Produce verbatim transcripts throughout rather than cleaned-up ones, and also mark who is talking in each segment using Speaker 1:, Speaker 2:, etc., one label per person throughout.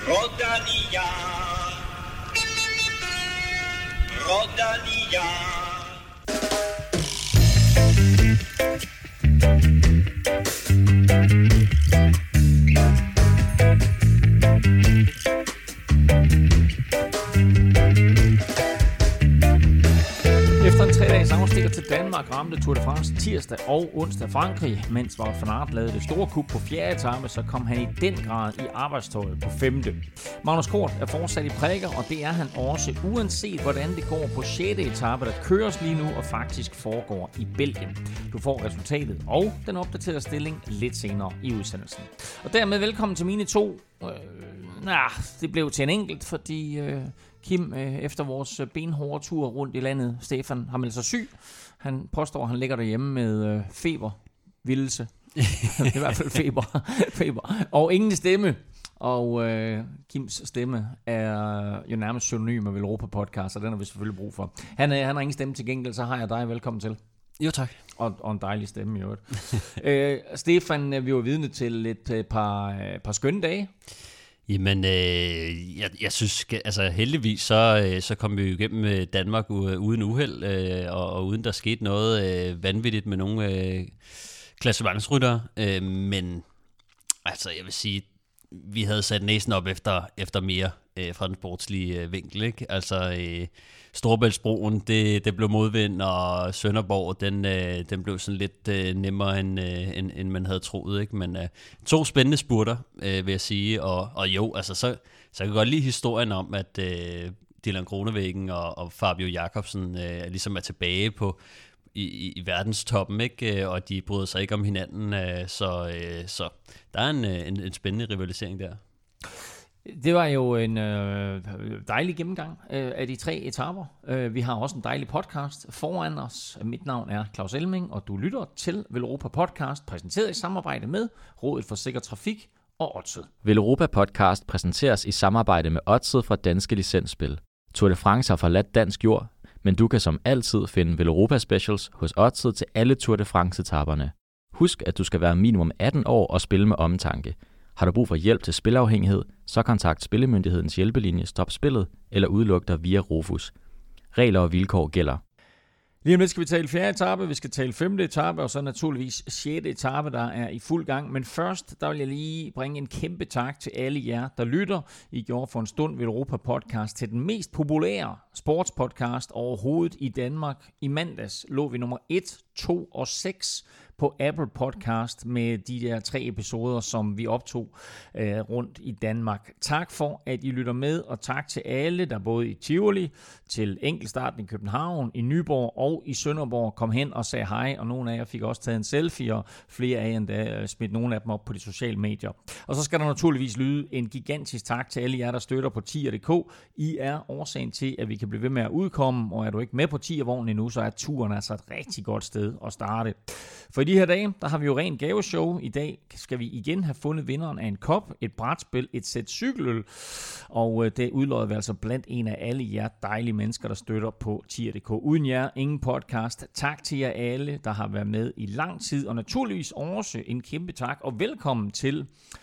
Speaker 1: Rodania, Rodania.
Speaker 2: Efter en tre-dages afstikker til Danmark ramte Tour de France tirsdag og onsdag Frankrig, mens Wout van Aert lavede det store kup på fjerde etape, så kom han i den grad i arbejdstøjet på femte. Magnus Kort er fortsat i prikker, og det er han også, uanset hvordan det går på sjette etape, der køres lige nu og faktisk foregår i Belgien. Du får resultatet og den opdaterede stilling lidt senere i udsendelsen. Og dermed velkommen til mine to. Øh, nah, det blev til en enkelt, fordi... Øh, Kim, efter vores benhårde tur rundt i landet, Stefan, har meldt sig syg. Han påstår, at han ligger derhjemme med feber, vildelse. I hvert fald feber. feber. Og ingen stemme. Og øh, Kims stemme er jo nærmest synonym med Velropa Podcast, og den har vi selvfølgelig brug for. Han, han har ingen stemme til gengæld, så har jeg dig. Velkommen til.
Speaker 3: Jo, tak.
Speaker 2: Og, og en dejlig stemme i øvrigt. øh, Stefan, vi var vidne til et par, par skønne dage.
Speaker 3: Jamen, øh, jeg, jeg synes, altså heldigvis, så, så kom vi jo igennem Danmark uden uheld, øh, og, og uden der skete noget øh, vanvittigt med nogle øh, klassementsryttere. Øh, men altså, jeg vil sige, vi havde sat næsen op efter, efter mere øh, fra den sportslige øh, vinkel, ikke? Altså, øh, Storebæltsbroen, det, det blev modvind, og Sønderborg, den, øh, den blev sådan lidt øh, nemmere, end, øh, end, end man havde troet, ikke? Men øh, to spændende spurter, øh, vil jeg sige, og, og jo, altså, så, så kan jeg godt lide historien om, at øh, Dylan Groenewegen og, og Fabio Jakobsen øh, ligesom er tilbage på i, i, i verdenstoppen, ikke? Og de bryder sig ikke om hinanden, øh, så, øh, så der er en, en, en spændende rivalisering der.
Speaker 2: Det var jo en øh, dejlig gennemgang øh, af de tre etaper. Øh, vi har også en dejlig podcast foran os. Mit navn er Claus Elming, og du lytter til Velropa Podcast, præsenteret i samarbejde med Rådet for Sikker Trafik og Odset.
Speaker 4: Velropa Podcast præsenteres i samarbejde med Odset fra Danske Licensspil. Tour de France har forladt dansk jord, men du kan som altid finde Velropa Specials hos Odset til alle Tour de France-etaperne. Husk, at du skal være minimum atten år og spille med omtanke. Har du brug for hjælp til spilafhængighed, så kontakt Spillemyndighedens hjælpelinje Stop Spillet eller udluk dig via Rofus. Regler og vilkår gælder.
Speaker 2: Lige om lidt skal vi tale fjerde etape, vi skal tale femte etape, og så naturligvis sjette etape, der er i fuld gang. Men først, der vil jeg lige bringe en kæmpe tak til alle jer, der lytter. I gjorde for en stund Velropa Podcast til den mest populære sportspodcast overhovedet i Danmark. I mandags lå vi nummer et, to og seks på Apple Podcast med de der tre episoder, som vi optog øh, rundt i Danmark. Tak for, at I lytter med, og tak til alle, der både i Tivoli, til enkeltstarten i København, i Nyborg og i Sønderborg kom hen og sagde hej, og nogle af jer fik også taget en selfie, og flere af jer endda smidt nogle af dem op på de sociale medier. Og så skal der naturligvis lyde en gigantisk tak til alle jer, der støtter på tier punktum d k. I er årsagen til, at vi kan blive ved med at udkomme, og er du ikke med på tier-vognen endnu, så er turen altså et rigtig godt sted at starte. For i de her dage, der har vi jo rent gaveshow. I dag skal vi igen have fundet vinderen af en kop, et brætspil, et sæt cykeløl, og det udlodder vi altså blandt en af alle jer dejlige mennesker, der støtter på tier punktum d k. Uden jer, ingen podcast. Tak til jer alle, der har været med i lang tid, og naturligvis også en kæmpe tak, og velkommen til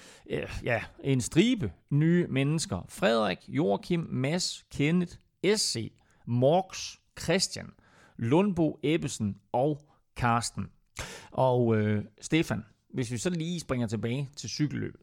Speaker 2: ja, en stribe nye mennesker. Frederik, Joachim, Mads, Kenneth, S C, Morks, Christian, Lundbo, Ebbesen og Karsten. Og øh, Stefan, hvis vi så lige springer tilbage til cykelløbet,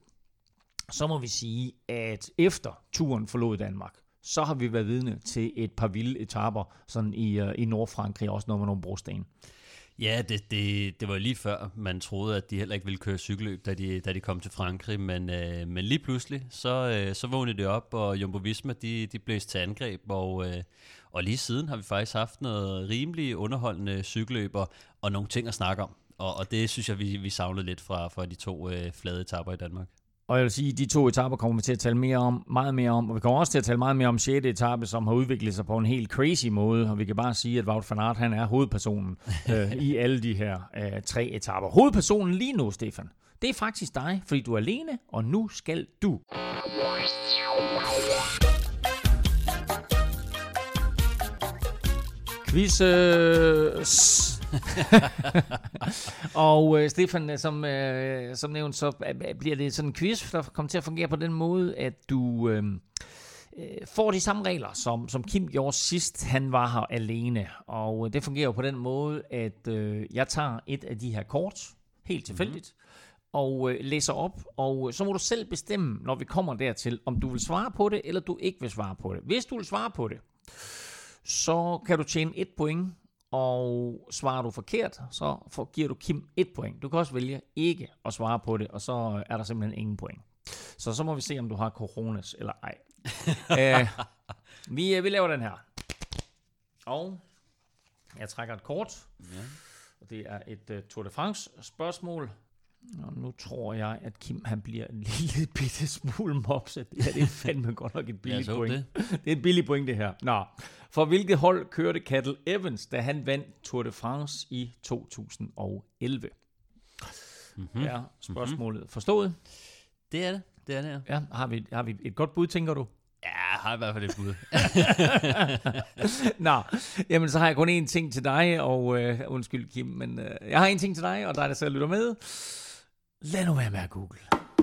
Speaker 2: så må vi sige, at efter turen forlod Danmark, så har vi været vidne til et par vilde etaper sådan i, uh, i Nordfrankrig, også noget med nogle brosten.
Speaker 3: Ja, det, det, det var lige før, man troede, at de heller ikke ville køre cykelløb, da de, da de kom til Frankrig, men, øh, men lige pludselig, så, øh, så vågnede det op, og Jumbo Visma, de, de blæste til angreb, og, øh, og lige siden har vi faktisk haft noget rimelig underholdende cykelløb, og, og nogle ting at snakke om, og, og det synes jeg, vi, vi savnede lidt fra, fra de to øh, flade etaper i Danmark.
Speaker 2: Og jeg vil sige, at de to etaper kommer vi til at tale mere om, meget mere om, og vi kommer også til at tale meget mere om sjette etape, som har udviklet sig på en helt crazy måde, og vi kan bare sige, at Wout van Aert, han er hovedpersonen øh, i alle de her øh, tre etaper. Hovedpersonen lige nu, Stefan, det er faktisk dig, fordi du er alene, og nu skal du. Quiz, øh, Og øh, Stefan, som, øh, som nævnt, så bliver det sådan en quiz, der kommer til at fungere på den måde, at du øh, får de samme regler, som, som Kim gjorde sidst, han var her alene. Og det fungerer jo på den måde, at øh, jeg tager et af de her kort, helt tilfældigt, mm-hmm. og øh, læser op, og så må du selv bestemme, når vi kommer dertil, om du vil svare på det, eller du ikke vil svare på det. Hvis du vil svare på det, så kan du tjene et point, og svarer du forkert, så får, giver du Kim et point. Du kan også vælge ikke at svare på det, og så er der simpelthen ingen point. Så så må vi se, om du har coronas eller ej. Æh, vi, vi laver den her. Og jeg trækker et kort. Ja. Og det er et uh, Tour de France spørgsmål. Og nu tror jeg, at Kim han bliver en lille bitte smule mopset. Det her det er fandme godt nok et billigt point. Det. det er et billigt point, det her. Nå. For hvilket hold kørte Cadel Evans, da han vandt Tour de France i to tusind og elleve? Mm-hmm. Ja, spørgsmålet mm-hmm. forstået?
Speaker 3: Det er det. Det er det, ja.
Speaker 2: Ja, har vi, har vi et godt bud, tænker du?
Speaker 3: Ja, jeg har i hvert fald et bud.
Speaker 2: Nå, jamen så har jeg kun én ting til dig, og øh, undskyld Kim, men øh, jeg har en ting til dig, og dig der selv lytter med. Lad nu være med at google.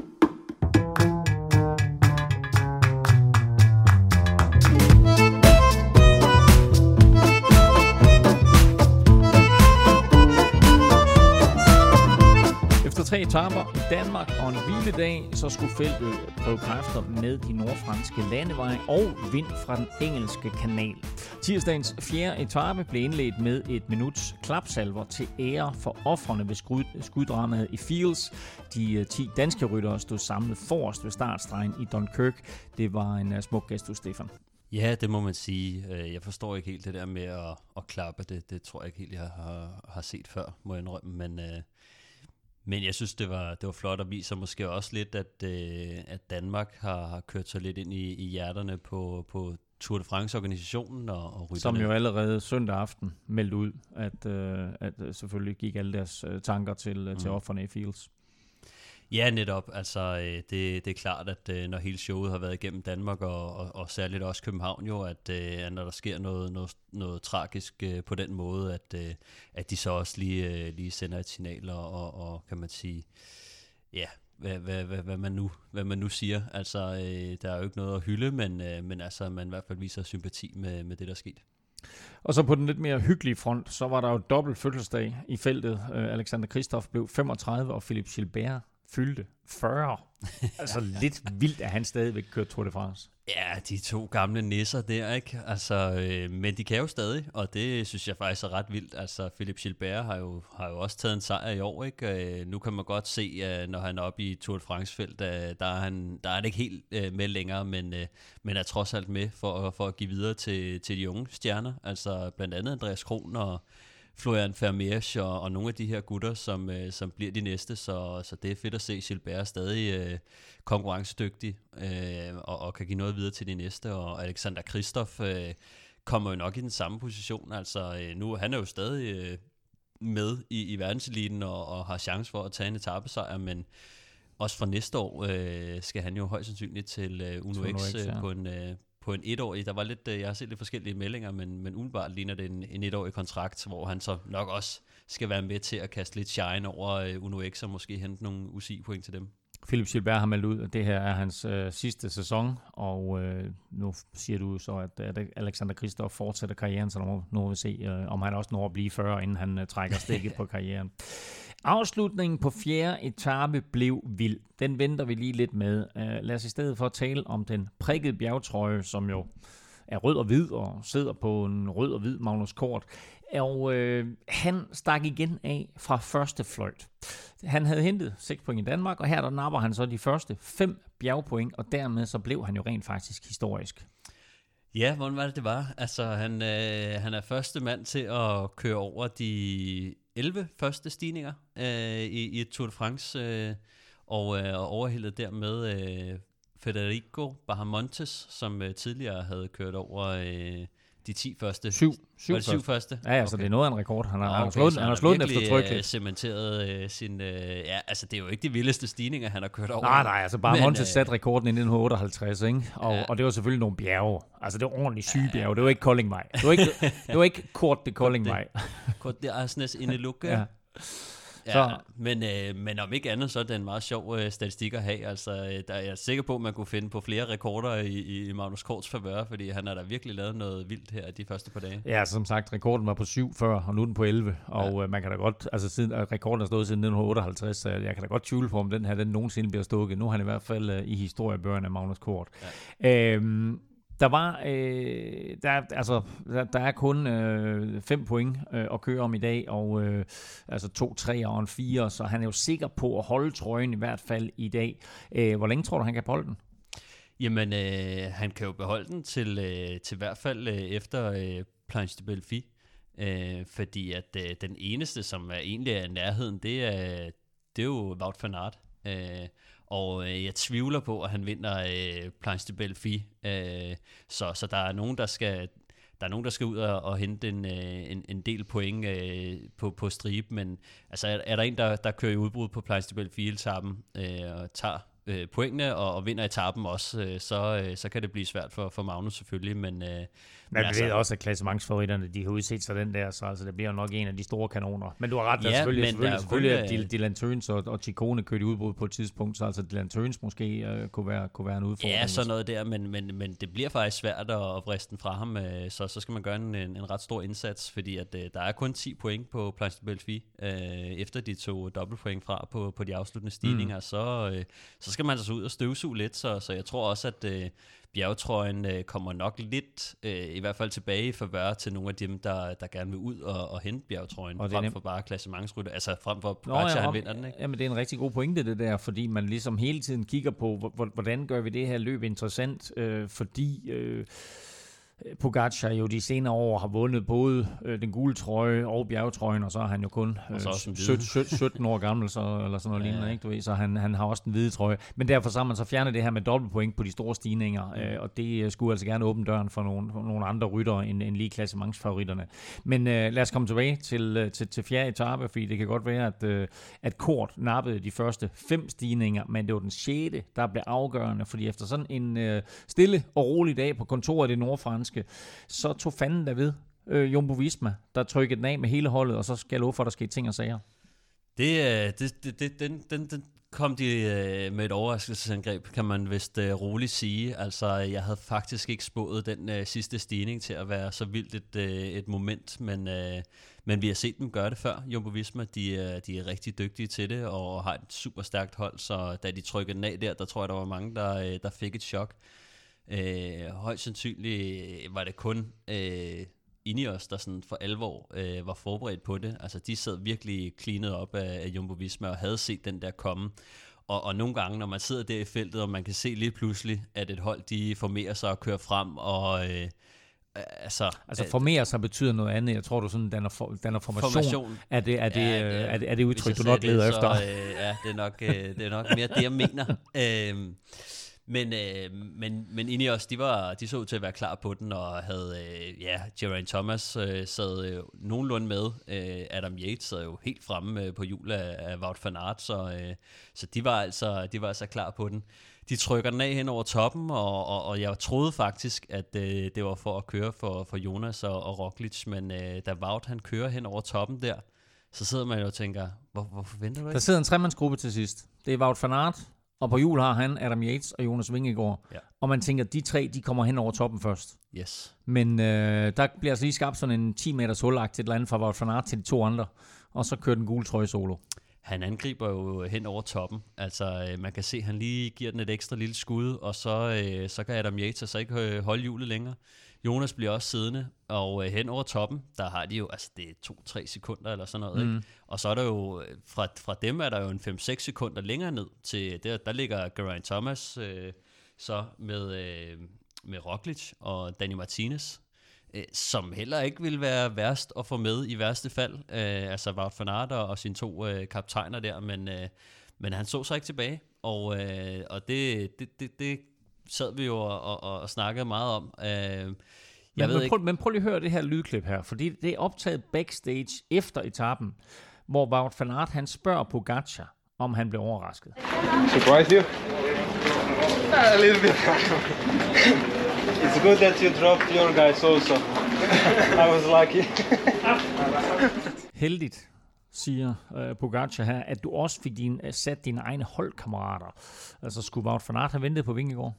Speaker 2: Efter tre etaper i Danmark og en hviledag, så skulle feltet prøve kræfter med de nordfranske landeveje og vind fra den engelske kanal. Tirsdagens fjerde etape blev indledt med et minuts klapsalver til ære for ofrene ved skud, skuddramaet i Fields. De ti danske ryttere stod samlet forrest ved startstregen i Dunkirk. Det var en smuk gestus, Stefan.
Speaker 3: Ja, det må man sige. Jeg forstår ikke helt det der med at, at klappe. Det, det tror jeg ikke helt, jeg har, har set før, må jeg indrømme. Men, men jeg synes, det var, det var flot og viser måske også lidt, at, at Danmark har, har kørt sig lidt ind i, i hjerterne på, på Tour de France-organisationen og, og rytterne.
Speaker 2: Som jo allerede søndag aften meldte ud, at, at selvfølgelig gik alle deres tanker til, mm. til ofrene i Fields.
Speaker 3: Ja, netop. Altså, det, det er klart, at når hele showet har været igennem Danmark, og, og, og særligt også København jo, at, at når der sker noget, noget, noget tragisk på den måde, at, at de så også lige, lige sender et signal, og, og, og kan man sige, ja, hvad, hvad, hvad, hvad, man nu, hvad man nu siger. Altså, der er jo ikke noget at hylde, men, men altså, man i hvert fald viser sympati med, med det, der er sket.
Speaker 2: Og så på den lidt mere hyggelige front, så var der jo dobbelt fødselsdag i feltet. Alexander Kristoff blev femogtredive, og Philippe Gilbert fyldte fyrre. Altså lidt vildt, at han stadigvæk kører Tour de France.
Speaker 3: Ja, de to gamle nisser der, ikke? Altså, øh, men de kan jo stadig, og det synes jeg faktisk er ret vildt. Altså, Philippe Gilbert har jo, har jo også taget en sejr i år, ikke? Øh, nu kan man godt se, øh, når han er oppe i Tour de France-felt, øh, der, er han, der er han ikke helt øh, med længere, men, øh, men er trods alt med for, for at give videre til, til de unge stjerner. Altså, blandt andet Andreas Kron og Florian Vermeersch og, og nogle af de her gutter, som, øh, som bliver de næste, så, så det er fedt at se Gilbert stadig øh, konkurrencedygtig øh, og, og kan give noget videre til de næste, og Alexander Kristoff øh, kommer jo nok i den samme position, altså øh, nu han er jo stadig øh, med i, i verdenseliten og, og har chance for at tage en etapesejr, men også fra næste år øh, skal han jo højst sandsynligt til øh, Uno X øh, ja. på en øh, på en etårig. Der var lidt, jeg har set lidt forskellige meldinger, men, men umiddelbart ligner det en, en etårig kontrakt, hvor han så nok også skal være med til at kaste lidt shine over uh, Uno X og måske hente nogle U C I-point til dem.
Speaker 2: Philippe Gilbert har meldt ud, at det her er hans øh, sidste sæson, og øh, nu siger du så, at, at Alexander Kristoff fortsætter karrieren, så nu må, nu må vi se, øh, om han også når at blive fyrre, inden han øh, trækker stikket på karrieren. Afslutningen på fjerde etape blev vild. Den venter vi lige lidt med. Uh, lad os i stedet for tale om den prikkede bjergtrøje, som jo er rød og hvid og sidder på en rød og hvid Magnus Kort. Og øh, han stak igen af fra første fløjt. Han havde hentet seks point i Danmark, og her der napper han så de første fem bjergpoint, og dermed så blev han jo rent faktisk historisk.
Speaker 3: Ja, hvordan var det, det var? Altså, han, øh, han er første mand til at køre over de elleve første stigninger øh, i, i et Tour de France, øh, og, øh, og overhældet dermed øh, Federico Bahamontes, som øh, tidligere havde kørt over øh, de ti første.
Speaker 2: Syv. Syv,
Speaker 3: var det syv første?
Speaker 2: Ja, altså okay. Det er noget af en rekord. Han har,
Speaker 3: okay,
Speaker 2: han har slået, han har slået den eftertrykkeligt.
Speaker 3: Han cementeret øh, sin... Øh, ja, altså det er jo ikke de vildeste stigninger, han har kørt over.
Speaker 2: Nej, nej, altså bare Montes
Speaker 3: øh,
Speaker 2: satte rekorden i nitten otteoghalvtreds, ikke? Og, ja. og det var selvfølgelig nogle bjerge. Altså det var ordentligt syge bjerge. Det var ikke Koldingvej. Det var ikke, det var ikke Kort det Koldingvej.
Speaker 3: Kort det Arsnes Indelukke. Ja. Ja, så. Men, øh, men om ikke andet, så er det en meget sjov øh, statistik at have. Altså, der er jeg sikker på, at man kunne finde på flere rekorder i, i Magnus Korts favør, fordi han har da virkelig lavet noget vildt her de første par dage.
Speaker 2: Ja, som sagt, rekorden var på syv før, og nu er den på elleve. Og ja. øh, man kan da godt, altså siden, rekorden er stået siden nitten otteoghalvtreds, så jeg kan da godt tvivle på, om den her den nogensinde bliver stukket. Nu er han i hvert fald øh, i historiebøgerne af Magnus Kort. Ja. Øhm, Der var, øh, der, altså, der, der er kun øh, fem point øh, at køre om i dag, og øh, altså to, tre og en fire, så han er jo sikker på at holde trøjen i hvert fald i dag. Øh, hvor længe tror du, han kan beholde den?
Speaker 3: Jamen, øh, han kan jo beholde den til, øh, til hvert fald øh, efter øh, Planche de Belfi, øh, fordi at øh, den eneste, som er egentlig er i nærheden, det er, det er jo Wout van Aert. Øh, og øh, jeg tvivler på, at han vinder øh, Planche de Belfi, øh, så, så der er nogen, der skal der er nogen, der skal ud og, og hente en, øh, en, en del point øh, på, på stribe, men altså er, er der en, der, der kører i udbrud på Planche de Belfi-etappen øh, og tager øh, pointene og, og vinder etappen også, øh, så, øh, så kan det blive svært for, for Magnus selvfølgelig, men... Øh,
Speaker 2: Men vi altså, ved også, at klassementsfavoritterne, de har udset sig den der, så altså, det bliver nok en af de store kanoner. Men du har ret, der ja, selvfølgelig, selvfølgelig, selvfølgelig at Dylan, Dylan Teuns og, og Ciccone kørte i udbrud på et tidspunkt, så altså Dylan Teuns måske uh, kunne, være, kunne være en udfordring.
Speaker 3: Ja, sådan noget der, men, men, men det bliver faktisk svært at, at vriste den fra ham, så, så skal man gøre en, en ret stor indsats, fordi at, uh, der er kun ti point på Planche de Belfi, uh, efter de tog dobbeltpoint fra på, på de afsluttende stigninger, mm. så, uh, så skal man altså ud og støvsuge lidt, så, så jeg tror også, at uh, bjergetrøjen øh, kommer nok lidt, øh, i hvert fald tilbage i favør til nogle af dem, der, der gerne vil ud og, og hente bjergetrøjen, og frem nem- for bare klassementsrytter, altså frem for Pogačar, ja, han vinder den, ikke?
Speaker 2: Jamen, det er en rigtig god pointe, det der, fordi man ligesom hele tiden kigger på, hvordan gør vi det her løb interessant, øh, fordi... Øh, Pogačar jo de senere år har vundet både øh, den gule trøje og bjergetrøjen, og så er han jo kun øh, sytten år gammel, så, eller sådan noget ja. lignende, ikke? Du ved, så han, han har også den hvide trøje. Men derfor så har man så fjernet det her med dobbeltpoint på de store stigninger, mm. øh, og det skulle altså gerne åbne døren for nogle, for nogle andre ryttere end, end lige klassementsfavoritterne. Men øh, lad os komme tilbage til, til, til fjerde etape, fordi det kan godt være, at, øh, at Kort nappede de første fem stigninger, men det var den sjette, der blev afgørende, fordi efter sådan en øh, stille og rolig dag på kontoret i det nordfranske, så tog fanden der ved øh, Jumbo Visma, der trykkede den af med hele holdet, og så skal jeg love for, at der skete ting og sager.
Speaker 3: Det, det, det, det, den, den, den kom de øh, med et overraskelsesangreb, kan man vist øh, roligt sige. Altså, jeg havde faktisk ikke spået den øh, sidste stigning til at være så vildt et, øh, et moment, men, øh, men vi har set dem gøre det før. Jumbo Visma, de, øh, de er rigtig dygtige til det, og har et super stærkt hold, så da de trykkede den af der, der tror jeg, der var mange, der, øh, der fik et chok. Øh, højst sandsynligt var det kun øh, Ineos, der sådan for alvor øh, var forberedt på det. Altså de sad virkelig cleanet op af, af Jumbo Visma og havde set den der komme. Og, og nogle gange, når man sidder der i feltet, og man kan se lige pludselig, at et hold de formerer sig og kører frem, og øh, altså...
Speaker 2: Altså formerer sig betyder noget andet. Jeg tror, du sådan, den er, for, den er formation. formation. Er det, er det, ja, det, er det, er det udtryk, du nok leder
Speaker 3: det,
Speaker 2: efter?
Speaker 3: Så, øh, ja, det er, nok, øh, det er nok mere det, jeg mener. Øh, Men, øh, men, men Ineos, de, var, de så ud til at være klar på den, og havde, øh, ja, Geraint Thomas øh, sad øh, nogenlunde med. Øh, Adam Yates sad jo helt fremme øh, på hjul af, af Wout van Aert, så, øh, så de var altså de var altså klar på den. De trykker den af hen over toppen, og, og, og jeg troede faktisk, at øh, det var for at køre for, for Jonas og, og Roglic, men øh, da Wout han kører hen over toppen der, så sidder man jo og tænker, Hvor, hvorfor venter du ikke?
Speaker 2: Der sidder en tremandsgruppe til sidst. Det er Wout van Aert, og på hjul har han Adam Yates og Jonas Vingegaard. Ja. Og man tænker, at de tre, de kommer hen over toppen først.
Speaker 3: Yes.
Speaker 2: Men øh, der bliver altså lige skabt sådan en ti meters hulagt til et eller andet fra Wout van Aert til de to andre. Og så kører den gule trøje solo.
Speaker 3: Han angriber jo hen over toppen. Altså, man kan se, at han lige giver den et ekstra lille skud, og så, øh, så kan Adam Yates så ikke holde hjulet længere. Jonas bliver også siddende, og øh, hen over toppen, der har de jo, altså det er to-tre sekunder eller sådan noget, mm. ikke? Og så er der jo, fra, fra dem er der jo en fem-seks sekunder længere ned til, der, der ligger Geraint Thomas øh, så med, øh, med Roglic og Dani Martinez, øh, som heller ikke vil være værst at få med i værste fald, øh, altså Wout van Aert og sine to øh, kaptajner der, men, øh, men han så sig ikke tilbage, og, øh, og det, det, det, det sad vi jo og, og, og snakkede meget om. Øh,
Speaker 2: Ja, men, prøv, men prøv lige at høre det her lydklip her, fordi det er optaget backstage efter etappen, hvor Wout van Aert, han spørger Pogačar, om han blev overrasket.
Speaker 1: Surprise you?
Speaker 5: A little bit. It's good that you dropped your guys also. I was lucky.
Speaker 2: Heldigt, siger uh, Pogačar her, at du også fik din, uh, sat dine egne holdkammerater. Altså, skulle Wout van Aert have ventet på Vingegaard?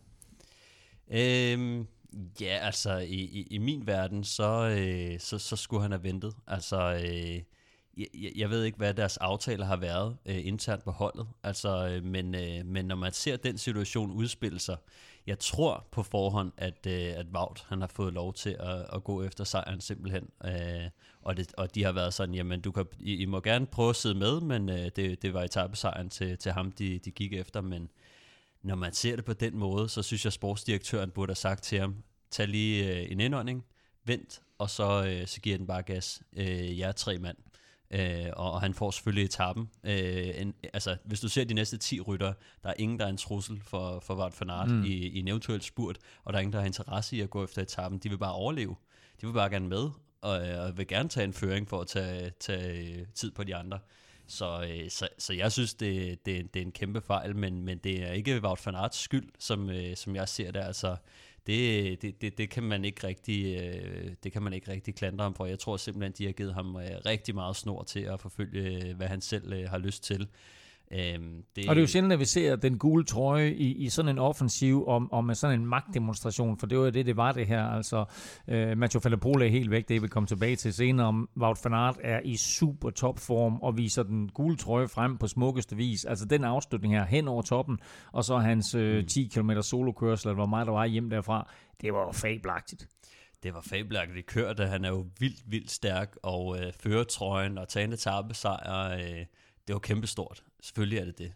Speaker 3: Øhm, ja, altså, i, i, i min verden, så, øh, så, så skulle han have ventet. Altså, øh, jeg, jeg ved ikke, hvad deres aftaler har været øh, internt på holdet. Altså, øh, men, øh, men når man ser den situation udspille sig, jeg tror på forhånd, at, øh, at Wout, han har fået lov til at, at gå efter sejren simpelthen. Øh, og, det, og de har været sådan, jamen, du kan, I, I må gerne prøve at sidde med, men øh, det, det var etapesejren til, til ham, de, de gik efter. Men når man ser det på den måde, så synes jeg, at sportsdirektøren burde have sagt til ham, tag lige øh, en indånding, vent, og så, øh, så giver den bare gas. Øh, jeg er tre mand. Øh, og, og han får selvfølgelig etappen. Øh, en, altså, hvis du ser de næste ti ryttere, der er ingen, der er en trussel for, for Wout van Aert mm. i, i en eventuel spurt, og der er ingen, der har interesse i at gå efter etappen. De vil bare overleve. De vil bare gerne med, og, og vil gerne tage en føring for at tage, tage tid på de andre. Så, øh, så, så jeg synes, det, det, det er en kæmpe fejl, men, men det er ikke Wout van Aerts skyld, som, øh, som jeg ser det. Altså, det, det, det, det kan man ikke rigtig, øh, det kan man ikke rigtig klandre ham for. Jeg tror simpelthen, de har givet ham øh, rigtig meget snor til at forfølge, hvad han selv øh, har lyst til. Øhm, det...
Speaker 2: Og det er jo sjældent, at vi ser den gule trøje i, i sådan en offensiv og, og med sådan en magtdemonstration, for det var jo det, det var det her. Altså, øh, Mathieu van der Poel er helt væk, det vil komme tilbage til senere, om Wout van Aert er i super topform og viser den gule trøje frem på smukkeste vis. Altså den afslutning her hen over toppen, og så hans øh, ti kilometer solokørsel, eller hvor meget der var hjem derfra, det var jo fabelagtigt.
Speaker 3: Det var fabelagtigt kørt, og han er jo vildt, vildt stærk, og øh, fører trøjen og tager en etapesejr, øh, det var kæmpestort. Selvfølgelig er det det.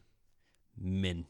Speaker 3: Men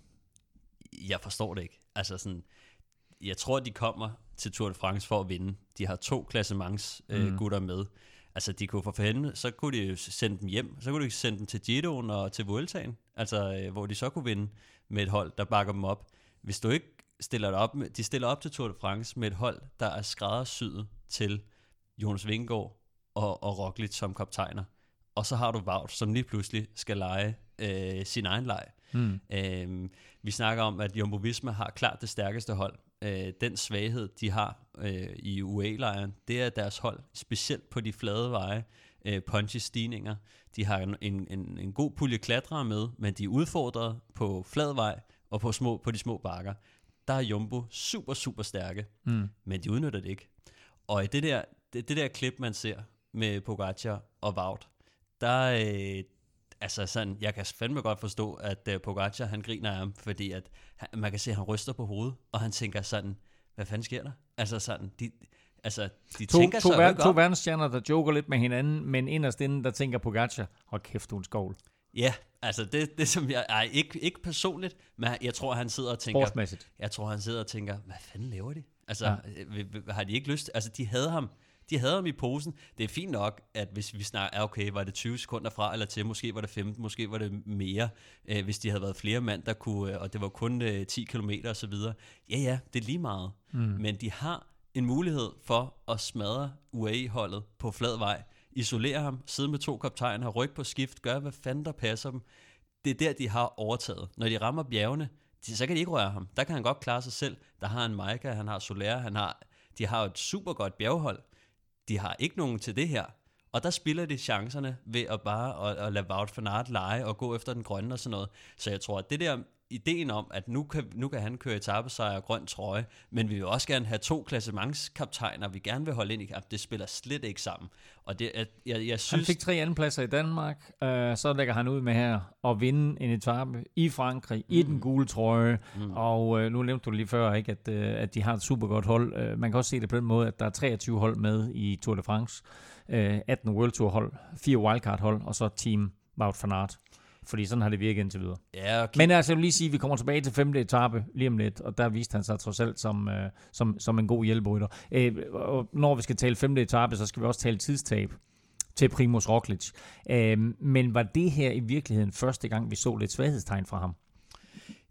Speaker 3: jeg forstår det ikke. Altså sådan, jeg tror, de kommer til Tour de France for at vinde. De har to klassements øh, mm. gutter med. Altså, de kunne for fanden, så kunne de sende dem hjem. Så kunne de sende dem til Giroen og til Vueltaen. Altså, øh, hvor de så kunne vinde med et hold, der bakker dem op. Hvis du ikke stiller det op, med, de stiller op til Tour de France med et hold, der er skræddersyet til Jonas Vingegaard og, og Roglic som kaptajner. Og så har du Wout, som lige pludselig skal lege øh, sin egen leg. Mm. Øh, vi snakker om, at Jumbo Visma har klart det stærkeste hold. Øh, den svaghed, de har øh, i U A E-lejren, det er deres hold, specielt på de flade veje, øh, punchy stigninger. De har en, en, en, en god pulje klatrere med, men de er udfordret på flad vej og på, små, på de små bakker. Der er Jumbo super, super stærke, mm. men de udnytter det ikke. Og i det der, det, det der klip, man ser med Pogačar og Wout, der, øh, altså sådan, jeg kan fandme godt forstå, at øh, Pogačar, han griner af ham, fordi at han, man kan se, at han ryster på hovedet, og han tænker sådan, hvad fanden sker der? Altså sådan, de, altså, de
Speaker 2: to,
Speaker 3: tænker
Speaker 2: to,
Speaker 3: sig
Speaker 2: ver- to verdensstjerner, der joker lidt med hinanden, men inderst inden, der tænker Pogačar, hold kæft, du en skovl.
Speaker 3: Ja, altså det, det som jeg, ej, ikke, ikke personligt, men jeg tror, han sidder og tænker,
Speaker 2: sportsmæssigt.
Speaker 3: Jeg tror, han sidder og tænker, hvad fanden laver de? Altså, ja. Har de ikke lyst? Altså, de havde ham. De havde ham i posen. Det er fint nok, at hvis vi snakker, okay, var det tyve sekunder fra eller til, måske var det femten, måske var det mere, øh, hvis de havde været flere mand, der kunne, og det var kun øh, ti kilometer og så videre. Ja, ja, det er lige meget. Mm. Men de har en mulighed for at smadre U A E-holdet på flad vej, isolere ham, sidde med to kaptajner, rykke på skift, gøre hvad fanden der passer dem. Det er der, de har overtaget. Når de rammer bjergene, de, så kan de ikke røre ham. Der kan han godt klare sig selv. Der har han Majka, han har Soler, han har, de har et super godt bjerghold. De har ikke nogen til det her. Og der spiller de chancerne ved at bare at, at lade Wout van Aert lege og gå efter den grønne og sådan noget. Så jeg tror, at det der ideen om, at nu kan, nu kan han køre etapesejr og grøn trøje, men vi vil også gerne have to klassementskaptajner, vi gerne vil holde ind i kamp, det spiller slet ikke sammen. Og det, jeg, jeg, jeg synes...
Speaker 2: Han fik tre andenpladser i Danmark, øh, så lægger han ud med her at vinde en etape i Frankrig, mm. i den gule trøje, mm. og øh, nu nævnte du lige før, ikke, at, øh, at de har et super godt hold. Øh, man kan også se det på den måde, at der er treogtyve hold med i Tour de France, øh, atten World Tour hold, fire wildcard hold, og så team Wout van Aert. Fordi sådan har det virket indtil videre.
Speaker 3: Ja, okay.
Speaker 2: Men altså, jeg vil lige sige, at vi kommer tilbage til femte etape lige om lidt, og der viste han sig trods alt som, øh, som, som en god hjælperytter. Øh, og når vi skal tale femte etape, så skal vi også tale tidstab til Primož Roglič. Øh, men var det her i virkeligheden første gang, vi så lidt svaghedstegn fra ham?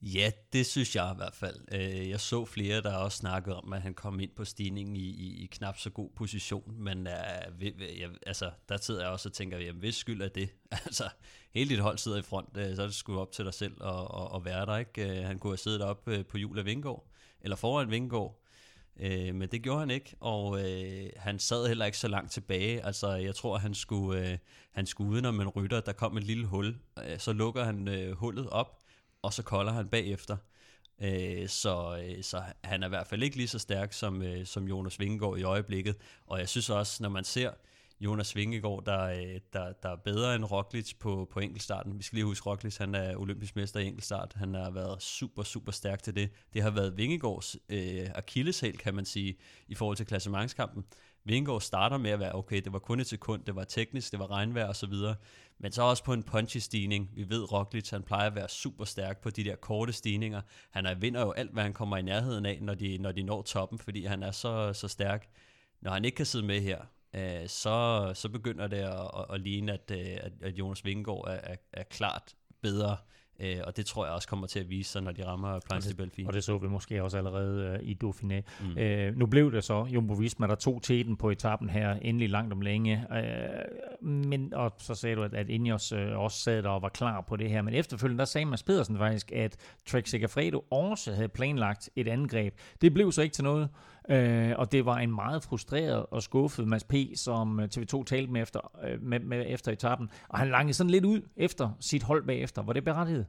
Speaker 3: Ja, det synes jeg i hvert fald. Jeg så flere, der også snakkede om, at han kom ind på stigningen i, i, i knap så god position, men uh, jeg, altså, der sidder jeg også og tænker, jamen hvis skyld er det? Altså, hele dit hold sidder i front, så er det sgu op til dig selv at, at, at være der, ikke? Han kunne have siddet op på hjul af Vingegaard, eller foran Vingegaard, Øh, men det gjorde han ikke, og øh, han sad heller ikke så langt tilbage. Altså jeg tror han skulle øh, han skulle udenom en rytter. Der kom et lille hul, øh, så lukker han øh, hullet op, og så kolder han bagefter. øh, så, øh, så han er i hvert fald ikke lige så stærk som, øh, som Jonas Vingegaard i øjeblikket. Og jeg synes også, når man ser Jonas Vingegaard, der, der, der er bedre end Roglic på, på enkeltstarten. Vi skal lige huske, Roglic, han er olympisk mester i enkeltstart. Han har været super, super stærk til det. Det har været Vingegaards øh, akilleshæl, kan man sige, i forhold til klassementskampen. Vingegaard starter med at være, okay, det var kun et sekund, det var teknisk, det var regnvejr og så videre. Men så også på en punchy stigning. Vi ved, Roglic, han plejer at være super stærk på de der korte stigninger. Han er, vinder jo alt, hvad han kommer i nærheden af, når de, når de når toppen, fordi han er så, så stærk. Når han ikke kan sidde med her, Så, så begynder det at, at, at ligne, at, at, at Jonas Vingegaard er, er, er klart bedre, og det tror jeg også kommer til at vise sig, når de rammer Planche-de-Belfi.
Speaker 2: Og det så vi måske også allerede uh, i Dauphiné. Mm. Uh, nu blev det så Jumbo-Visma, der tog teten på etappen her, endelig langt om længe. Uh, men, og så sagde du, at, at Ineos uh, også sad der og var klar på det her. Men efterfølgende, der sagde Mads Pedersen faktisk, at Trek Segafredo også havde planlagt et angreb. Det blev så ikke til noget. Uh, og det var en meget frustreret og skuffet Mads P., som T V to talte med efter, uh, med, med efter etappen. Og han langede sådan lidt ud efter sit hold bagefter. Var det berettiget?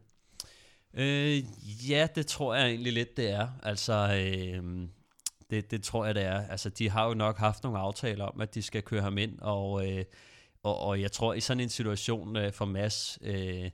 Speaker 3: Øh, ja, det tror jeg egentlig lidt, det er. Altså, øh, det, det tror jeg, det er. Altså, de har jo nok haft nogle aftaler om, at de skal køre ham ind, og, øh, og, og jeg tror, i sådan en situation øh, for Mads, øh,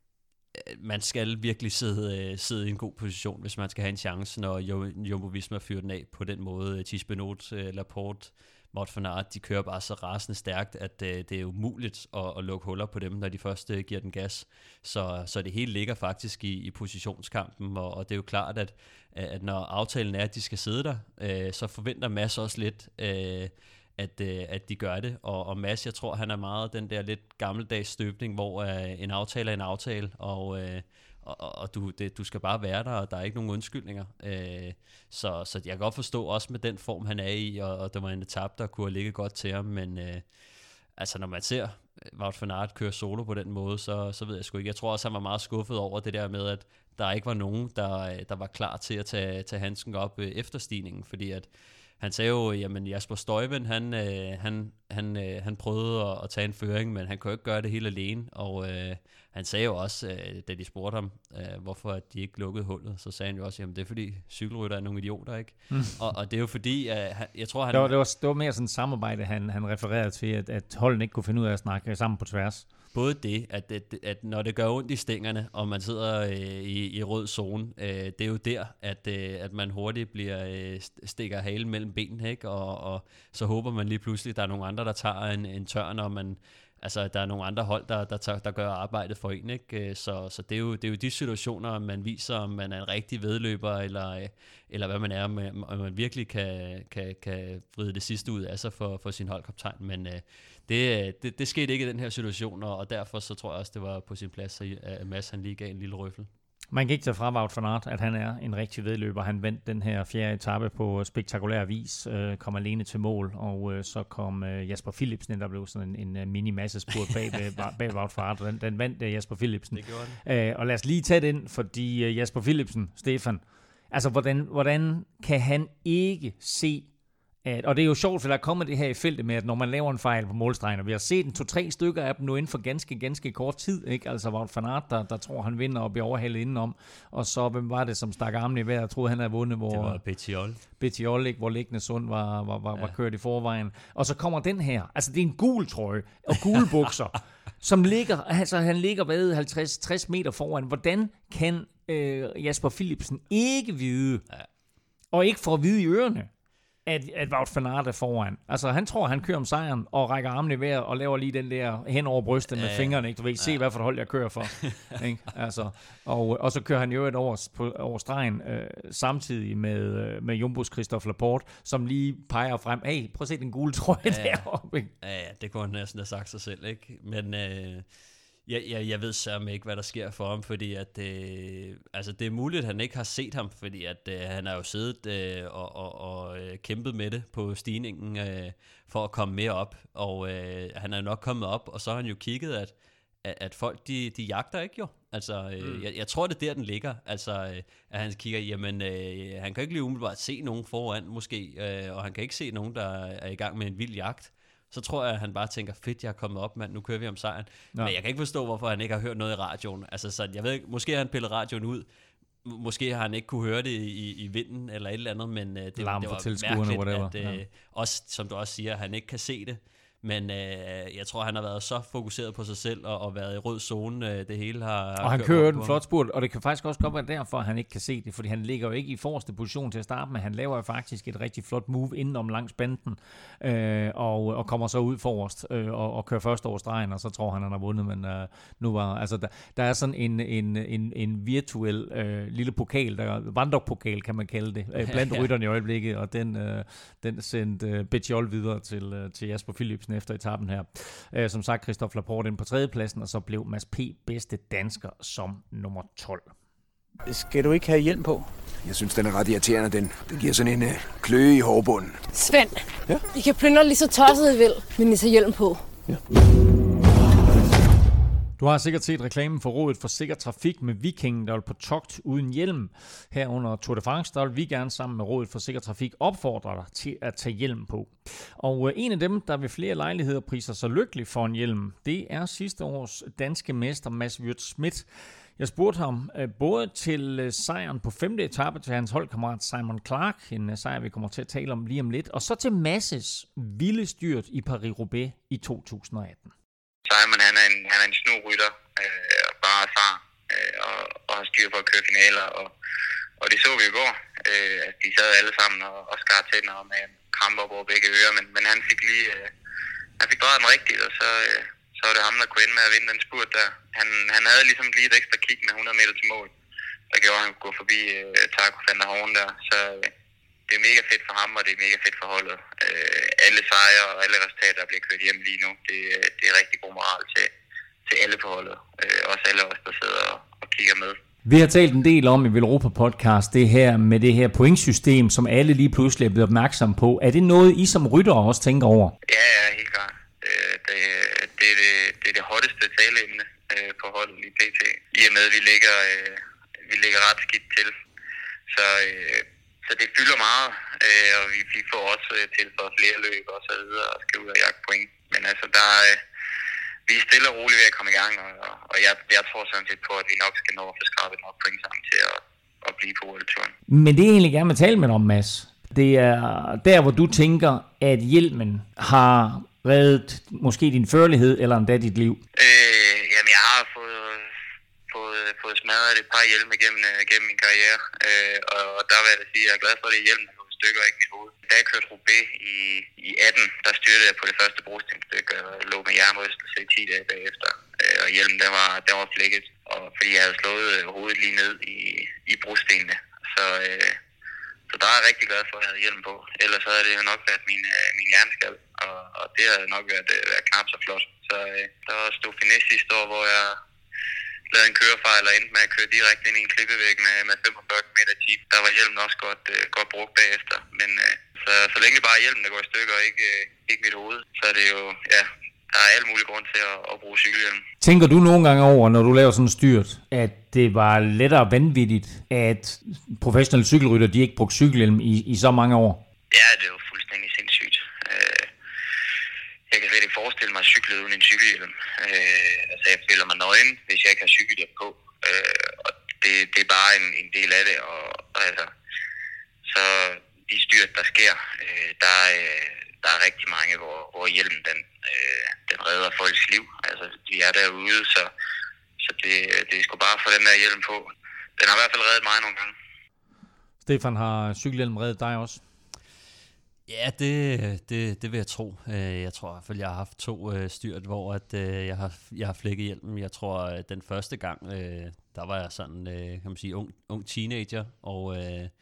Speaker 3: man skal virkelig sidde, øh, sidde i en god position, hvis man skal have en chance, når Jumbo-Visma fyrer den af på den måde. Thies Benoot, øh, Laporte, Wout van Aert, de kører bare så rasende stærkt, at øh, det er umuligt at, at lukke huller på dem, når de først øh, giver den gas. Så, så det hele ligger faktisk i, i positionskampen, og, og det er jo klart, at, at når aftalen er, at de skal sidde der, øh, så forventer Mads også lidt, øh, at, øh, at de gør det. Og, og Mads, jeg tror, han er meget den der lidt gammeldags støbning, hvor øh, en aftale er en aftale, og... Øh, og, og du, det, du skal bare være der, og der er ikke nogen undskyldninger. Øh, så, så jeg kan godt forstå også med den form, han er i, og, og det var en etape, der kunne have ligget godt til ham, men øh, altså når man ser Wout van Aert køre solo på den måde, så, så ved jeg sgu ikke. Jeg tror også, han var meget skuffet over det der med, at der ikke var nogen, der, der var klar til at tage, tage handsken op øh, efter stigningen, fordi at han sagde jo, jamen Jasper Stuyven, han, øh, han, han, øh, han prøvede at, at tage en føring, men han kunne ikke gøre det helt alene, og øh, han sagde jo også, øh, da de spurgte ham, øh, hvorfor de ikke lukkede hullet, så sagde han jo også, jamen det er fordi cykelrytter er nogle idioter, ikke? Mm. Og, og det er jo fordi, øh, jeg tror han...
Speaker 2: Det var, det, var, det var mere sådan et samarbejde, han, han refererede til, at, at holdene ikke kunne finde ud af at snakke sammen på tværs.
Speaker 3: Både det, at, at, at når det gør ondt i stængerne, og man sidder øh, i, i rød zone, øh, det er jo der, at, øh, at man hurtigt bliver øh, stikker halen mellem benene, ikke? Og, og så håber man lige pludselig, at der er nogle andre, der tager en, en tørn, og man, altså, der er nogle andre hold, der, der, tager, der gør arbejdet for en, ikke? Så, så det, er jo, det er jo de situationer, man viser, om man er en rigtig vedløber, eller, eller hvad man er, om man virkelig kan, kan, kan vride det sidste ud af sig for, for sin holdkaptajn, men øh, det, det, det skete ikke i den her situation, og derfor så tror jeg også, det var på sin plads, at Mads han lige gav en lille røffel.
Speaker 2: Man kan ikke tage fra Wout van Aert, at han er en rigtig vedløber. Han vandt den her fjerde etape på spektakulær vis, øh, kom alene til mål, og øh, så kom øh, Jasper Philipsen, der blev sådan en, en mini-massespurt bag, bag, bag Wout van Aert, den, den vandt øh, Jasper Philipsen.
Speaker 3: Det gjorde den.
Speaker 2: Øh, og lad os lige tage den, fordi øh, Jasper Philipsen, Stefan, altså hvordan, hvordan kan han ikke se, at, og det er jo sjovt, for der kommer det her i feltet med, at når man laver en fejl på målstregen, og vi har set en to-tre stykker af dem nu inden for ganske, ganske kort tid, ikke? Altså Wout van Aert, der, der tror, han vinder og bliver overhalet indenom, og så hvem var det, som stak armen i vejret og troede, han havde vundet, hvor...
Speaker 3: Det var Bettiol.
Speaker 2: Bettiol, ikke? Hvor Liggende Sund var, var, var, ja. var kørt i forvejen. Og så kommer den her, altså det er en gul trøje og gule bukser, som ligger, altså han ligger ved halvtreds til tres meter foran. Hvordan kan øh, Jasper Philipsen ikke vide, ja. og ikke få at vide i ørerne, at, at Wout van Aert er foran. Altså, han tror, han kører om sejren og rækker armene i vejret og laver lige den der hen over brystet med ja, fingrene. Ikke? Du ved, se, ja. hvad for et hold jeg kører for. Ikke? Altså, og, og så kører han jo et over, på, over stregen øh, samtidig med, med Jumbos Christophe Laporte, som lige peger frem. Hey, prøv at se den gule trøje ja, deroppe. Ikke?
Speaker 3: Ja, ja, det kunne han næsten have sagt sig selv. Ikke? Men... Øh Jeg, jeg, jeg ved sørme ikke, hvad der sker for ham, fordi at, øh, altså det er muligt, at han ikke har set ham, fordi at, øh, han har jo siddet øh, og, og, og øh, kæmpet med det på stigningen øh, for at komme mere op, og øh, han er jo nok kommet op, og så har han jo kigget, at, at, at folk, de, de jagter ikke jo. Altså, øh, mm. jeg, jeg tror, det er der, den ligger. Altså, øh, at han kigger, jamen, øh, han kan ikke lige umiddelbart se nogen foran, måske, øh, og han kan ikke se nogen, der er i gang med en vild jagt. Så tror jeg, at han bare tænker, fedt, jeg er kommet op, mand, nu kører vi om sejren. Ja. Men jeg kan ikke forstå, hvorfor han ikke har hørt noget i radioen. Altså, så jeg ved ikke, måske har han pillet radioen ud, måske har han ikke kunne høre det i, i vinden, eller et eller andet, men øh, det, det var mærkeligt, at, øh, ja. også, som du også siger, han ikke kan se det. Men øh, jeg tror, han har været så fokuseret på sig selv og, og været i rød zone. Øh, det hele har
Speaker 2: Og han kører en flot spurt, og det kan faktisk også godt være derfor, at han ikke kan se det, fordi han ligger jo ikke i forreste position til at starte med. Han laver jo faktisk et rigtig flot move indenom langs banden, øh, og, og kommer så ud forrest øh, og, og kører først over stregen, og så tror han, han har vundet. Men øh, nu var, altså, der, der er sådan en, en, en, en virtuel øh, lille pokal, der vandrepokal kan man kalde det, øh, blandt ja. rytterne i øjeblikket, og den, øh, den sendte øh, Betjol videre til, øh, til Jasper Philipsen efter etappen her. Øh, som sagt, Christophe Laporte ind på tredjepladsen, og så blev Mads P. bedste dansker som nummer tolv.
Speaker 1: Skal du ikke have hjelm på?
Speaker 6: Jeg synes, den er ret irriterende. Den, den giver sådan en øh, kløe i hårbunden.
Speaker 7: Svend, ja? I kan plyndre lige så tosset I vil, men I tager hjelm på. Ja.
Speaker 2: Du har sikkert set reklamen for Rådet for Sikker Trafik med Vikingen, der vil på togt uden hjelm. Her under Tour de France, der vil vi gerne sammen med Rådet for Sikker Trafik opfordre dig til at tage hjelm på. Og en af dem, der ved flere lejligheder priser sig lykkelig for en hjelm, det er sidste års danske mester Mads Wirt Schmidt. Jeg spurgte ham både til sejren på femte etape til hans holdkammerat Simon Clark, en sejr, vi kommer til at tale om lige om lidt, og så til Masses vilde styrt i Paris-Roubaix i to tusind atten.
Speaker 8: Simon, han er en, han er en snu rytter, øh, og bare erfaren, øh, og, og har styr på at køre finaler, og, og det så vi i går. Øh, at de sad alle sammen og, og skar tænder med kramper over begge ører, men, men han fik lige, øh, han fik drejet den rigtigt, og så, øh, så var det ham, der kunne ende med at vinde den spurt der. Han, han havde ligesom lige et ekstra kick med hundrede meter til mål, der gjorde, at han kunne gå forbi øh, Taco van der Horn der, så øh, det er mega fedt for ham, og det er mega fedt for holdet. Øh, alle sejre og alle resultater, der bliver kørt hjem lige nu, det, det er rigtig god moral til, til alle på holdet. Øh, også alle os, der sidder og, og kigger med.
Speaker 2: Vi har talt en del om i Velropa Podcast, det her med det her pointsystem, som alle lige pludselig er blevet opmærksom på. Er det noget, I som ryttere også tænker over?
Speaker 8: Ja, ja, helt klart. Øh, det, det, er det, det er det hotteste taleemne øh, på holdet i P T. I og med, at vi ligger, øh, vi ligger ret skidt til. Så... Øh, Så det fylder meget, øh, og vi, vi får også øh, tilføjet flere løb og så videre og skal ud og jagte point. Men altså, der øh, vi er stille og roligt ved at komme i gang, og, og jeg, jeg tror sådan set på, at vi nok skal nå at få skrabet nok point sammen til at, at blive på World-turen.
Speaker 2: Men det er egentlig gerne vil tale med om, Mads. Det er der, hvor du tænker, at hjelmen har reddet måske din førlighed eller endda dit liv.
Speaker 8: Øh, jamen, jeg har fået... Fået, fået smadret et par hjelme gennem, gennem min karriere, øh, og, og der vil jeg da sige, at jeg er glad for, at det er hjelmen, der går i stykker, ikke mit hoved. Da jeg kørte Roubaix i, i atten, der styrte jeg på det første brostenstykke, og lå med jernrystelse i ti dage bagefter, øh, og hjelmen, den var, den var flækket, og fordi jeg havde slået hovedet lige ned i, i brostenene, så, øh, så der er jeg rigtig glad for, at jeg havde hjelmen på. Ellers havde det jo nok været min, øh, min hjerneskal, og, og det havde nok været, øh, været knap så flot. Så øh, der var Dauphiné sidste år, hvor jeg lavede en kørefejl og endte med at køre direkte ind i en klippevæg med, med femogfyrre kilometer i timen. Der var hjelmen også godt, øh, godt brugt bagefter. Men øh, så, så længe det bare er hjelmen, der går i stykker, og ikke, øh, ikke mit hoved, så er det jo, ja, der er alle mulige grunde til at, at bruge cykelhjelm.
Speaker 2: Tænker du nogle gange over, når du laver sådan en styrt, at det var lettere vanvittigt, at professionelle cykelrytter, de ikke brugte cykelhjelm i, i så mange år?
Speaker 8: Ja, det er jo fuldstændig sindssygt. Øh, Jeg kan slet ikke forestille mig at cykle uden en cykelhjelm. Øh, altså jeg føler mig nøgen, hvis jeg ikke har cykelhjelm på. Øh, og det, det er bare en, en del af det. Og, og altså, så de styrt, der sker, øh, der, øh, der er rigtig mange, hvor, hvor hjelmen den, øh, den redder folks liv. Altså de er derude, så, så det, det er sgu bare at få den der hjelm på. Den har i hvert fald reddet mig nogle gange.
Speaker 2: Stefan, har cykelhjelm reddet dig også?
Speaker 3: Ja, det, det, det vil jeg tro. Jeg tror i hvert fald, jeg har haft to styrt, hvor at, jeg, har, jeg har flækket hjelmen. Jeg tror, at den første gang, der var jeg sådan, kan man sige, ung, ung teenager, og,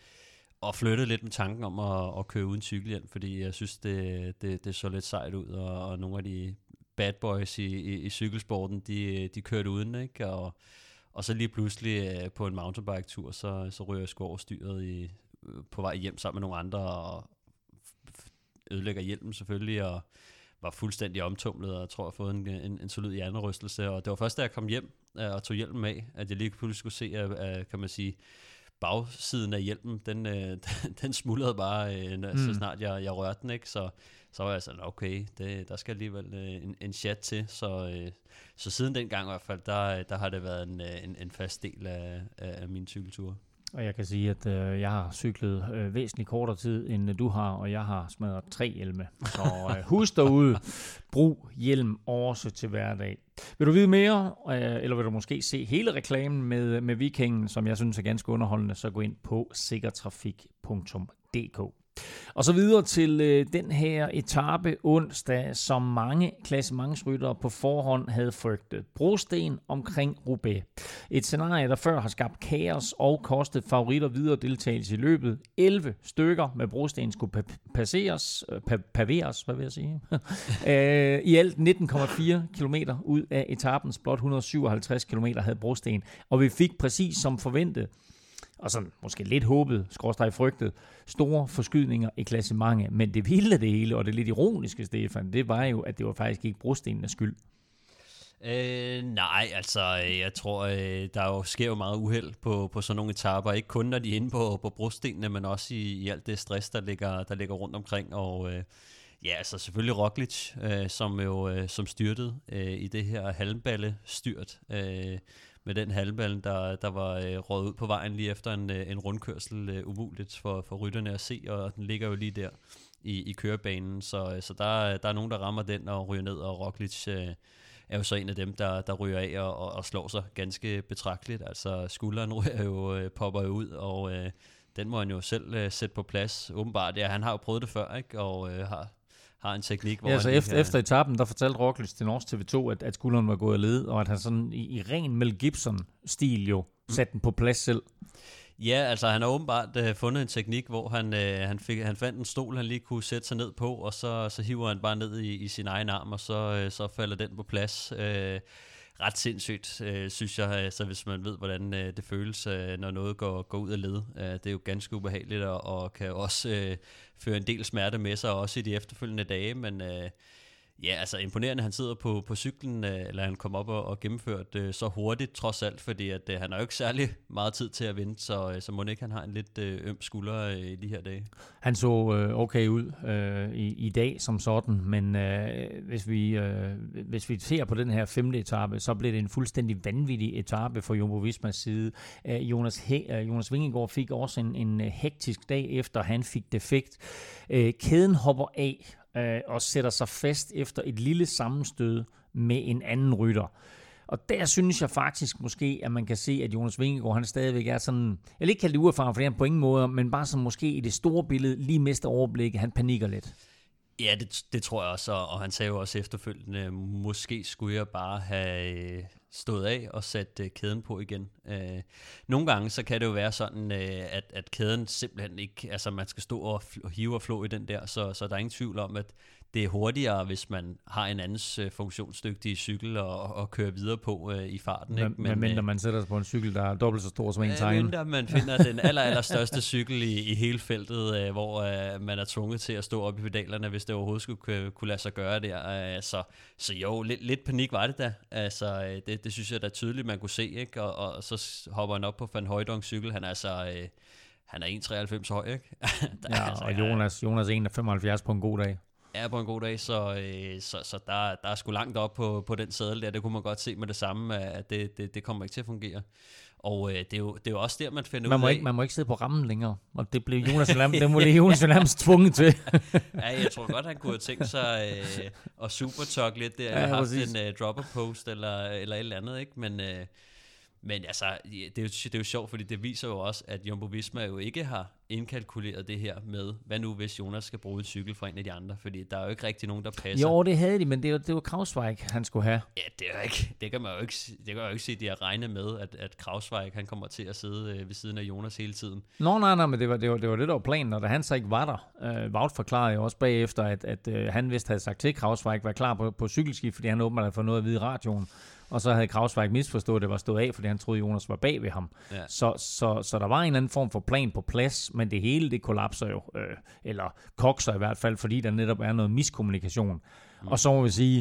Speaker 3: og flyttede lidt med tanken om at, at køre uden cykelhjelm, fordi jeg synes, det, det, det så lidt sejt ud, og, og nogle af de bad boys i, i, i cykelsporten, de, de kørte uden, ikke? Og, og så lige pludselig øh, på en mountainbike-tur, så, så ryger jeg sgu over styret i, øh, på vej hjem sammen med nogle andre, og ødelægger hjelmen selvfølgelig, og var fuldstændig omtumlet, og jeg tror, jeg har fået en, en, en solid hjernerystelse. Og det var først, da jeg kom hjem øh, og tog hjelmen af, at jeg lige pludselig skulle se, at, at kan man sige, bagsiden af hjelmen, den, øh, den smuldrede bare, øh, mm. så snart jeg, jeg rørte den, ikke? Så, så var jeg sådan, okay, det, der skal alligevel øh, en, en chat til. Så, øh, så siden dengang i hvert fald, der, der har det været en, en, en fast del af, af mine cykelture.
Speaker 2: Og jeg kan sige, at øh, jeg har cyklet øh, væsentligt kortere tid, end du har, og jeg har smadret tre hjelme. Så øh, husk derude, brug hjelm også til hverdag. Vil du vide mere, øh, eller vil du måske se hele reklamen med, med Vikingen, som jeg synes er ganske underholdende, så gå ind på sikkertrafik punktum d k. Og så videre til øh, den her etape onsdag, som mange klassementsryttere på forhånd havde frygtet. Brosten omkring Roubaix. Et scenarie, der før har skabt kaos og kostet favoritter videre deltagelse i løbet. elleve stykker med brosten skulle pa- passeres, pa- paveres, hvad vil jeg sige? øh, I alt nitten komma fire kilometer ud af etapens blot et hundrede og syvoghalvtreds kilometer havde brosten. Og vi fik præcis som forventet, og sådan måske lidt håbet, skråstreg frygtet, store forskydninger i klassementet. Men det vilde af det hele, og det lidt ironiske, Stefan, det var jo, at det var faktisk ikke brostenens skyld.
Speaker 3: Øh, nej, altså jeg tror, øh, der jo sker jo meget uheld på, på sådan nogle etaper. Ikke kun når de er inde på, på brostenene, men også i, i alt det stress, der ligger, der ligger rundt omkring. Og øh, ja, altså selvfølgelig Roglic, øh, som jo øh, som styrtede øh, i det her halmballe-styrt. Øh, med den halmballe, der, der var øh, røget ud på vejen lige efter en, øh, en rundkørsel, øh, umuligt for, for rytterne at se, og den ligger jo lige der i, i kørebanen. Så, så der, der er nogen, der rammer den og ryger ned, og Roglic øh, er jo så en af dem, der, der ryger af og, og, og slår sig ganske betragteligt. Altså skulderen ryger jo, øh, popper jo ud, og øh, den må han jo selv øh, sætte på plads. Åbenbart, ja, han har jo prøvet det før, ikke? Og øh, har, har en teknik, hvor
Speaker 2: ja, så
Speaker 3: han
Speaker 2: efter,
Speaker 3: kan...
Speaker 2: efter etappen, der fortalte Roglic til Norsk T V to, at, at skulderen var gået af led, og at han sådan i, i ren Mel Gibson-stil jo satte den på plads selv.
Speaker 3: Ja, altså han har åbenbart øh, fundet en teknik, hvor han, øh, han, fik, han fandt en stol, han lige kunne sætte sig ned på, og så, så hiver han bare ned i, i sin egen arm, og så, øh, så falder den på plads. Øh, ret sindssygt, øh, synes jeg, altså, hvis man ved, hvordan øh, det føles, øh, når noget går, går ud af led. Øh, det er jo ganske ubehageligt, og, og kan også øh, føre en del smerte med sig, også i de efterfølgende dage, men... Øh, Ja, altså imponerende, han sidder på, på cyklen, eller han kom op og, og gennemført øh, så hurtigt, trods alt, fordi at, øh, han har jo ikke særlig meget tid til at vente, så, øh, så må ikke han har en lidt øh, øm skulder øh, i de her dage.
Speaker 2: Han så øh, okay ud øh, i, i dag som sådan, men øh, hvis, vi, øh, hvis vi ser på den her femte etape, så blev det en fuldstændig vanvittig etape for Jumbo Vismas side. Øh, Jonas, He- øh, Jonas Vingegaard fik også en, en hektisk dag efter, han fik defekt. Øh, kæden hopper af og sætter sig fast efter et lille sammenstød med en anden rytter. Og der synes jeg faktisk måske, at man kan se, at Jonas Vingegaard, han stadigvæk er sådan, jeg vil ikke kalde det uerfaren, for det er på ingen måde, men bare sådan måske i det store billede, lige mister overblikket, han panikker lidt.
Speaker 3: Ja, det, det tror jeg også, og han sagde jo også efterfølgende, måske skulle jeg bare have stået af og sat kæden på igen. Nogle gange så kan det jo være sådan, at, at kæden simpelthen ikke, altså man skal stå og hive og flå i den der, så, så der er ingen tvivl om, at det er hurtigere, hvis man har en andens funktionsdygtige cykel og, og kører videre på øh, i farten.
Speaker 2: Men,
Speaker 3: ikke?
Speaker 2: Men, men mindre man sætter sig på en cykel, der er dobbelt så stor som ens egen.
Speaker 3: Mindre man finder den aller, aller største cykel i, i hele feltet, øh, hvor øh, man er tvunget til at stå op i pedalerne, hvis det overhovedet skulle kunne, kunne lade sig gøre der. Øh, så, så jo, lidt, lidt panik var det da. Altså, øh, det, det synes jeg da tydeligt, man kunne se. Ikke? Og, og så hopper han op på Van Hooydonk's cykel. Han er altså... Øh, han er en komma treoghalvfems høj, ikke?
Speaker 2: Ja, altså, og Jonas, Jonas er en komma femoghalvfjerds på en god dag.
Speaker 3: Ja, på en god dag, så, øh, så, så der, der er sgu langt op på, på den sadel der. Det kunne man godt se med det samme, at det, det, det kommer ikke til at fungere. Og øh, det, er jo, det er jo også der, man finder
Speaker 2: man
Speaker 3: ud
Speaker 2: må
Speaker 3: af...
Speaker 2: Ikke, man må ikke sidde på rammen længere, og det blev Jonas Lam, det må Jonas Lams tvunget til.
Speaker 3: Ja, jeg tror godt, han kunne have tænkt sig øh, at supertog lidt der, eller ja, haft en øh, dropper post, eller, eller et eller andet, ikke? Men... Øh, Men altså, det er, jo, det er jo sjovt, fordi det viser jo også, at Jumbo Visma jo ikke har indkalkuleret det her med, hvad nu hvis Jonas skal bruge en cykel fra en af de andre, fordi der er jo ikke rigtig nogen, der passer.
Speaker 2: Jo, det havde de, men det var, det var Krausweig, han skulle have.
Speaker 3: Ja, det er ikke, det kan man jo ikke, det kan man jo ikke sige, at de har regnet med, at, at Krausweig, han kommer til at sidde øh, ved siden af Jonas hele tiden.
Speaker 2: Nå, nej, nej, men det var det, var, det, var det der var planen, og da han så ikke var der, øh, Wout forklarede jo også bagefter, at, at øh, han vist havde sagt til Krausweig, var klar på, på cykelskift, fordi han åbenbart havde fået noget at vide i radioen. Og så havde Krausweig misforstået, at det var stået af, fordi han troede, Jonas var bag ved ham. Ja. Så, så, så der var en eller anden form for plan på plads, men det hele, det kollapser jo, øh, eller kokser i hvert fald, fordi der netop er noget miskommunikation. Mm. Og så må vi sige,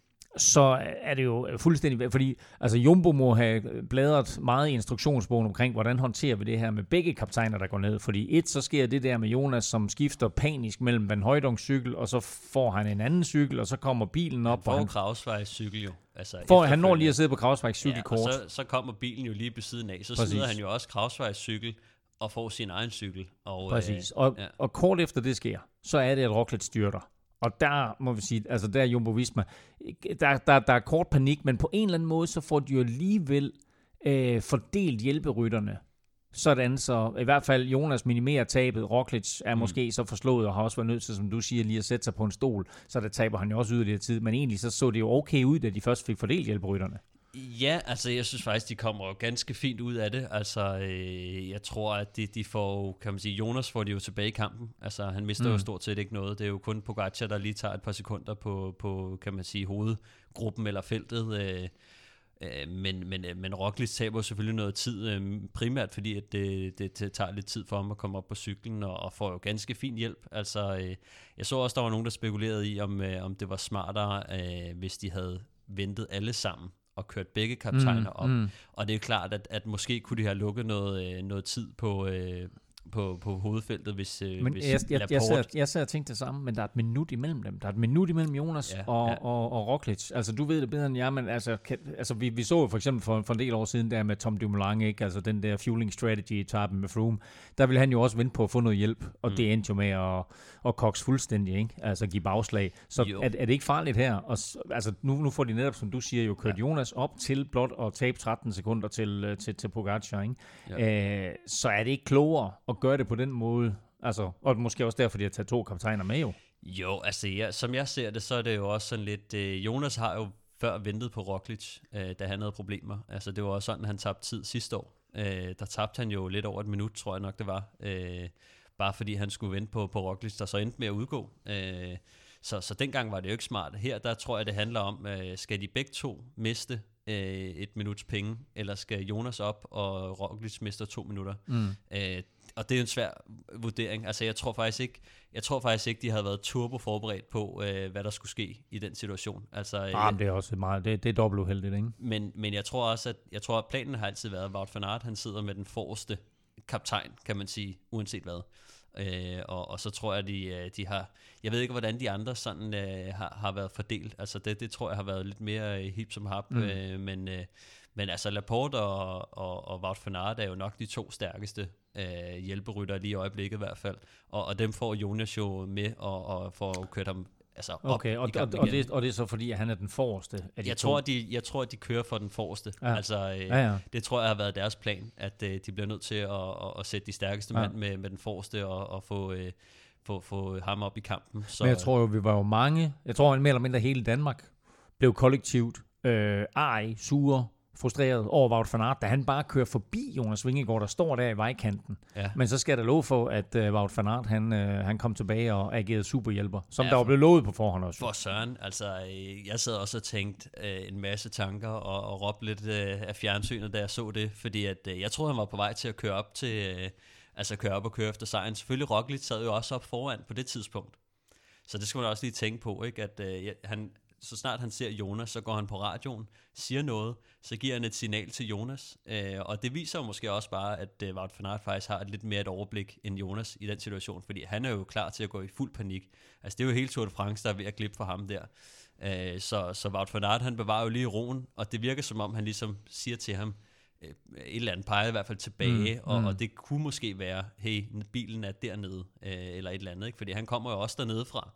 Speaker 2: så er det jo fuldstændig, fordi altså Jumbo må have bladret meget i instruktionsbogen omkring, hvordan håndterer vi det her med begge kaptajner, der går ned. Fordi et, så sker det der med Jonas, som skifter panisk mellem Van Hooydonk's cykel, og så får han en anden cykel, og så kommer bilen op.
Speaker 3: Han får Krausweigs cykel jo. Altså
Speaker 2: for han når lige at sidde på Krausweigs cykel
Speaker 3: ja,
Speaker 2: kort.
Speaker 3: Og så, så kommer bilen jo lige ved siden af, så sidder han jo også Krausweigs cykel og får sin egen cykel. Og,
Speaker 2: Præcis, og, ja. og kort efter det sker, så er det, at Roglic styrter. Og der må vi sige, altså der er Jumbo Visma, der, der, der er kort panik, men på en eller anden måde, så får de jo alligevel øh, fordelt hjælperytterne. Sådan så, i hvert fald Jonas minimerer tabet. Roglic er mm. måske så forslået og har også været nødt til, som du siger, lige at sætte sig på en stol. Så der taber han jo også yderligere tid. Men egentlig så så det jo okay ud, da de først fik fordelt hjælperytterne.
Speaker 3: Ja, altså jeg synes faktisk, de kommer jo ganske fint ud af det. Altså øh, jeg tror, at de, de får, kan man sige, Jonas får de jo tilbage i kampen. Altså han mister mm. jo stort set ikke noget. Det er jo kun Pogačar, der lige tager et par sekunder på, på kan man sige, hovedgruppen eller feltet. Øh, øh, men, men, men Roglic taber selvfølgelig noget tid, øh, primært fordi at det, det tager lidt tid for ham at komme op på cyklen, og, og får jo ganske fin hjælp. Altså øh, jeg så også, der var nogen, der spekulerede i, om, øh, om det var smartere, øh, hvis de havde ventet alle sammen og kørt begge kaptajner mm, op. Mm. Og det er klart, at, at måske kunne de have lukket noget, noget tid på, øh, på, på hovedfeltet, hvis,
Speaker 2: men
Speaker 3: hvis
Speaker 2: jeg, jeg,
Speaker 3: Laporte...
Speaker 2: Jeg sad, jeg sad og tænkte det samme, men der er et minut imellem dem. Der er et minut imellem Jonas ja, og, ja. Og, og Roglic. Altså, du ved det bedre end jeg, men altså, kan, altså vi, vi så jo for eksempel for, for en del år siden der med Tom Dumoulin, ikke? Altså den der fueling strategy-etappen med Froome, der ville han jo også vente på at få noget hjælp, og mm. det endte jo med at, at koks fuldstændig, ikke? Altså give bagslag. Så er, er det ikke farligt her? Og, altså, nu, nu får de netop, som du siger, jo kørt ja. Jonas op til blot at tabe tretten sekunder til, til, til Pogačar, ikke? Ja. Øh, så er det ikke klogere at gøre det på den måde. Altså, og måske også derfor, de har taget to kaptajner med jo.
Speaker 3: Jo, altså ja, som jeg ser det, så er det jo også sådan lidt... Øh, Jonas har jo før ventet på Roglic, øh, da han havde problemer. Altså det var også sådan, han tabte tid sidste år. Øh, der tabte han jo lidt over et minut, tror jeg nok det var. Øh, bare fordi han skulle vente på, på Roglic, der så endte med at udgå. Øh, så, så dengang var det jo ikke smart. Her, der tror jeg, det handler om, øh, skal de begge to miste øh, et minuts penge, eller skal Jonas op, og Roglic mister to minutter? Mm. Øh, Og det er en svær vurdering. Altså jeg tror faktisk ikke, jeg tror faktisk ikke, de havde været turbo forberedt på, øh, hvad der skulle ske i den situation. Altså,
Speaker 2: ah, det er også meget, det, det er dobbelt uheldigt, ikke?
Speaker 3: Men, men jeg tror også, at jeg tror, at planen har altid været, at Wout van Aert, han sidder med den forreste kaptajn, kan man sige, uanset hvad. Øh, og, og så tror jeg, de, de har, jeg ved ikke, hvordan de andre sådan øh, har, har været fordelt. Altså det, det tror jeg har været lidt mere hip som hap, mm. øh, men, øh, men altså Laporte og, og, og Wout van Aert er jo nok de to stærkeste øh, hjælperytter lige i øjeblikket i hvert fald, og, og dem får Jonas jo med og, og får kørt ham altså op.
Speaker 2: Okay, og, og, og, det, og det er så fordi, at han er den forreste af de
Speaker 3: jeg
Speaker 2: to?
Speaker 3: Tror, de, jeg tror, at de kører for den forreste. Ja. Altså, øh,
Speaker 2: ja, ja.
Speaker 3: Det tror jeg har været deres plan, at øh, de bliver nødt til at, at, at sætte de stærkeste ja. mand med, med den forreste og, og få, øh, få, få ham op i kampen. Så,
Speaker 2: men jeg tror jo, vi var jo mange, jeg tror mere eller mindre hele Danmark blev kollektivt øh, ej, sure, frustreret over Wout van Aert, da han bare kører forbi Jonas Vingegaard, der står der i vejkanten. Ja. Men så skal der love for, at uh, Wout van Aert, han, uh, han kom tilbage og agerede superhjælper, som ja, der var blevet lovet på forhånd også.
Speaker 3: For søren, altså jeg sad også og tænkte uh, en masse tanker og, og råbte lidt uh, af fjernsynet, da jeg så det, fordi at, uh, jeg troede, han var på vej til at køre op til, uh, altså køre op og køre efter sejren. Selvfølgelig Roglic sad jo også op foran på det tidspunkt. Så det skal man også lige tænke på, ikke? At uh, han så snart han ser Jonas, så går han på radioen, siger noget, så giver han et signal til Jonas. Øh, og det viser jo måske også bare, at øh, Wout van Aert faktisk har et lidt mere et overblik end Jonas i den situation, fordi han er jo klar til at gå i fuld panik. Altså det er jo hele Tour de France, der er ved at glippe for ham der. Øh, så, så Wout van Aert, han bevarer jo lige roen, og det virker som om, han ligesom siger til ham, øh, et eller andet peger i hvert fald tilbage, mm, og, mm. og det kunne måske være, hey, bilen er dernede, øh, eller et eller andet, ikke? Fordi han kommer jo også dernede fra.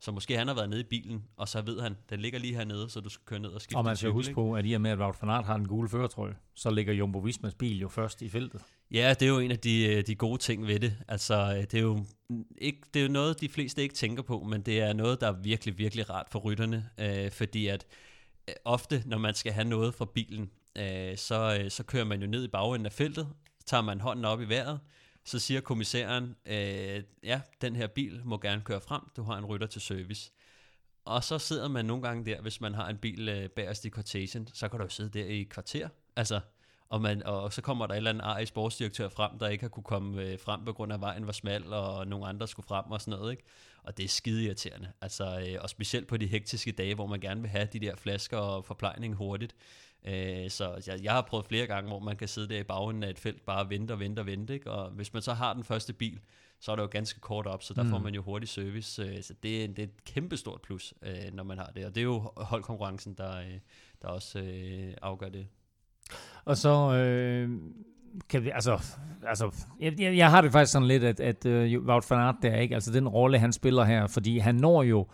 Speaker 3: Så måske han har været nede i bilen, og så ved han, den ligger lige hernede, så du skal køre ned og skifte.
Speaker 2: Og man skal huske på, at i og med, at Wout van Aert har den gule førertrøje, så ligger Jumbo Vismas bil jo først i feltet.
Speaker 3: Ja, det er jo en af de, de gode ting ved det. Altså, det er jo ikke, det er jo noget, de fleste ikke tænker på, men det er noget, der er virkelig, virkelig rart for rytterne, øh, fordi at øh, ofte, når man skal have noget fra bilen, øh, så, øh, så kører man jo ned i bagenden af feltet, tager man hånden op i vejret, så siger kommissæren, øh, ja, den her bil må gerne køre frem, du har en rytter til service. Og så sidder man nogle gange der, hvis man har en bil øh, bagerst i cortegen, så kan du jo sidde der i et kvarter, altså, og, man, og så kommer der et eller andet ar i sportsdirektør frem, der ikke har kunne komme øh, frem på grund af, at vejen var smal, og nogle andre skulle frem og sådan noget, ikke? Og det er skide irriterende, altså, øh, og specielt på de hektiske dage, hvor man gerne vil have de der flasker og forplejning hurtigt. Øh, så jeg, jeg har prøvet flere gange, hvor man kan sidde der i bagenden af et felt, bare vente og vente og vente, ikke? Og hvis man så har den første bil, så er det jo ganske kort op, så der mm. får man jo hurtig service, øh, så det er, det er et kæmpestort plus, øh, når man har det, og det er jo holdkonkurrencen, der, øh, der også øh, afgør det.
Speaker 2: Og så øh, kan vi, altså, altså jeg, jeg har det faktisk sådan lidt, at, at uh, Wout van Aert der, ikke, altså den rolle, han spiller her, fordi han når jo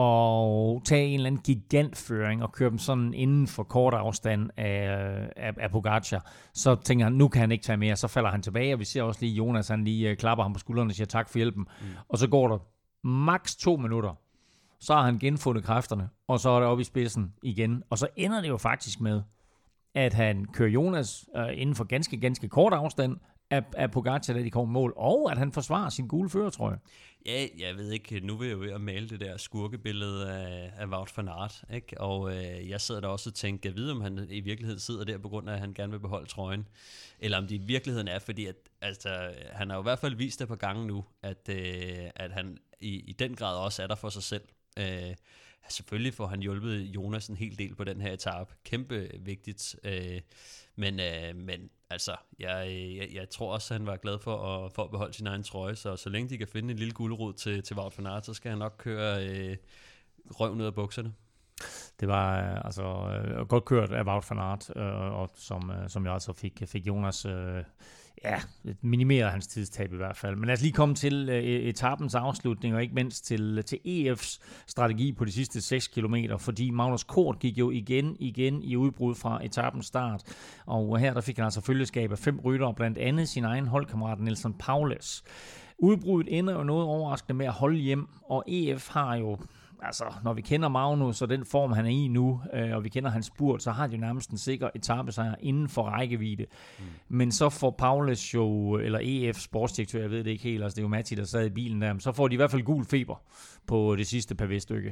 Speaker 2: at tage en eller anden gigantføring og køre dem sådan inden for kort afstand af, af, af Pogacar, så tænker han, nu kan han ikke tage mere, så falder han tilbage, og vi ser også lige Jonas, han lige uh, klapper ham på skuldrene og siger tak for hjælpen, mm. og så går der maks to minutter, så har han genfundet kræfterne, og så er det oppe i spidsen igen, og så ender det jo faktisk med, at han kører Jonas øh, inden for ganske, ganske kort afstand af, af Pogacar, da de kommer mål, og at han forsvarer sin gule førertrøje.
Speaker 3: Ja, jeg ved ikke, nu vil jeg jo ved at male det der skurkebillede af, af Wout van Aert, ikke? Og øh, jeg sidder der også og tænker, jeg ved, om han i virkeligheden sidder der på grund af, at han gerne vil beholde trøjen, eller om det i virkeligheden er, fordi at, altså, han har jo i hvert fald vist det på gange nu, at, øh, at han i, i den grad også er der for sig selv. Øh, selvfølgelig får han hjulpet Jonas en hel del på den her etape. Kæmpe vigtigt. Øh, men, øh, men altså, jeg, jeg, jeg tror også, at han var glad for at, for at beholde sin egen trøje. Så så længe de kan finde en lille gulerod til, til Wout van Aert, så skal han nok køre øh, røven ud af bukserne.
Speaker 2: Det var altså øh, godt kørt af Wout van Aert, øh, og som, øh, som jeg altså fik, fik Jonas øh, ja, minimeret hans tidstab i hvert fald. Men lad os lige komme til øh, etapens afslutning, og ikke mindst til, til E F's strategi på de sidste seks kilometer, fordi Magnus Kort gik jo igen, igen i udbrud fra etapens start, og her der fik han altså følgeskab af fem ryttere, blandt andet sin egen holdkammerat Nelson Paulus. Udbruddet ender jo noget overraskende med at holde hjem, og E F har jo, altså, når vi kender Magnus og den form, han er i nu, øh, og vi kender hans spurt, så har de jo nærmest en sikker etapesejr inden for rækkevidde. Mm. Men så får Paulus jo, eller E F sportsdirektør, jeg ved det ikke helt, altså det er jo Matti, der sad i bilen der, så får de i hvert fald gul feber på det sidste pavé-stykke.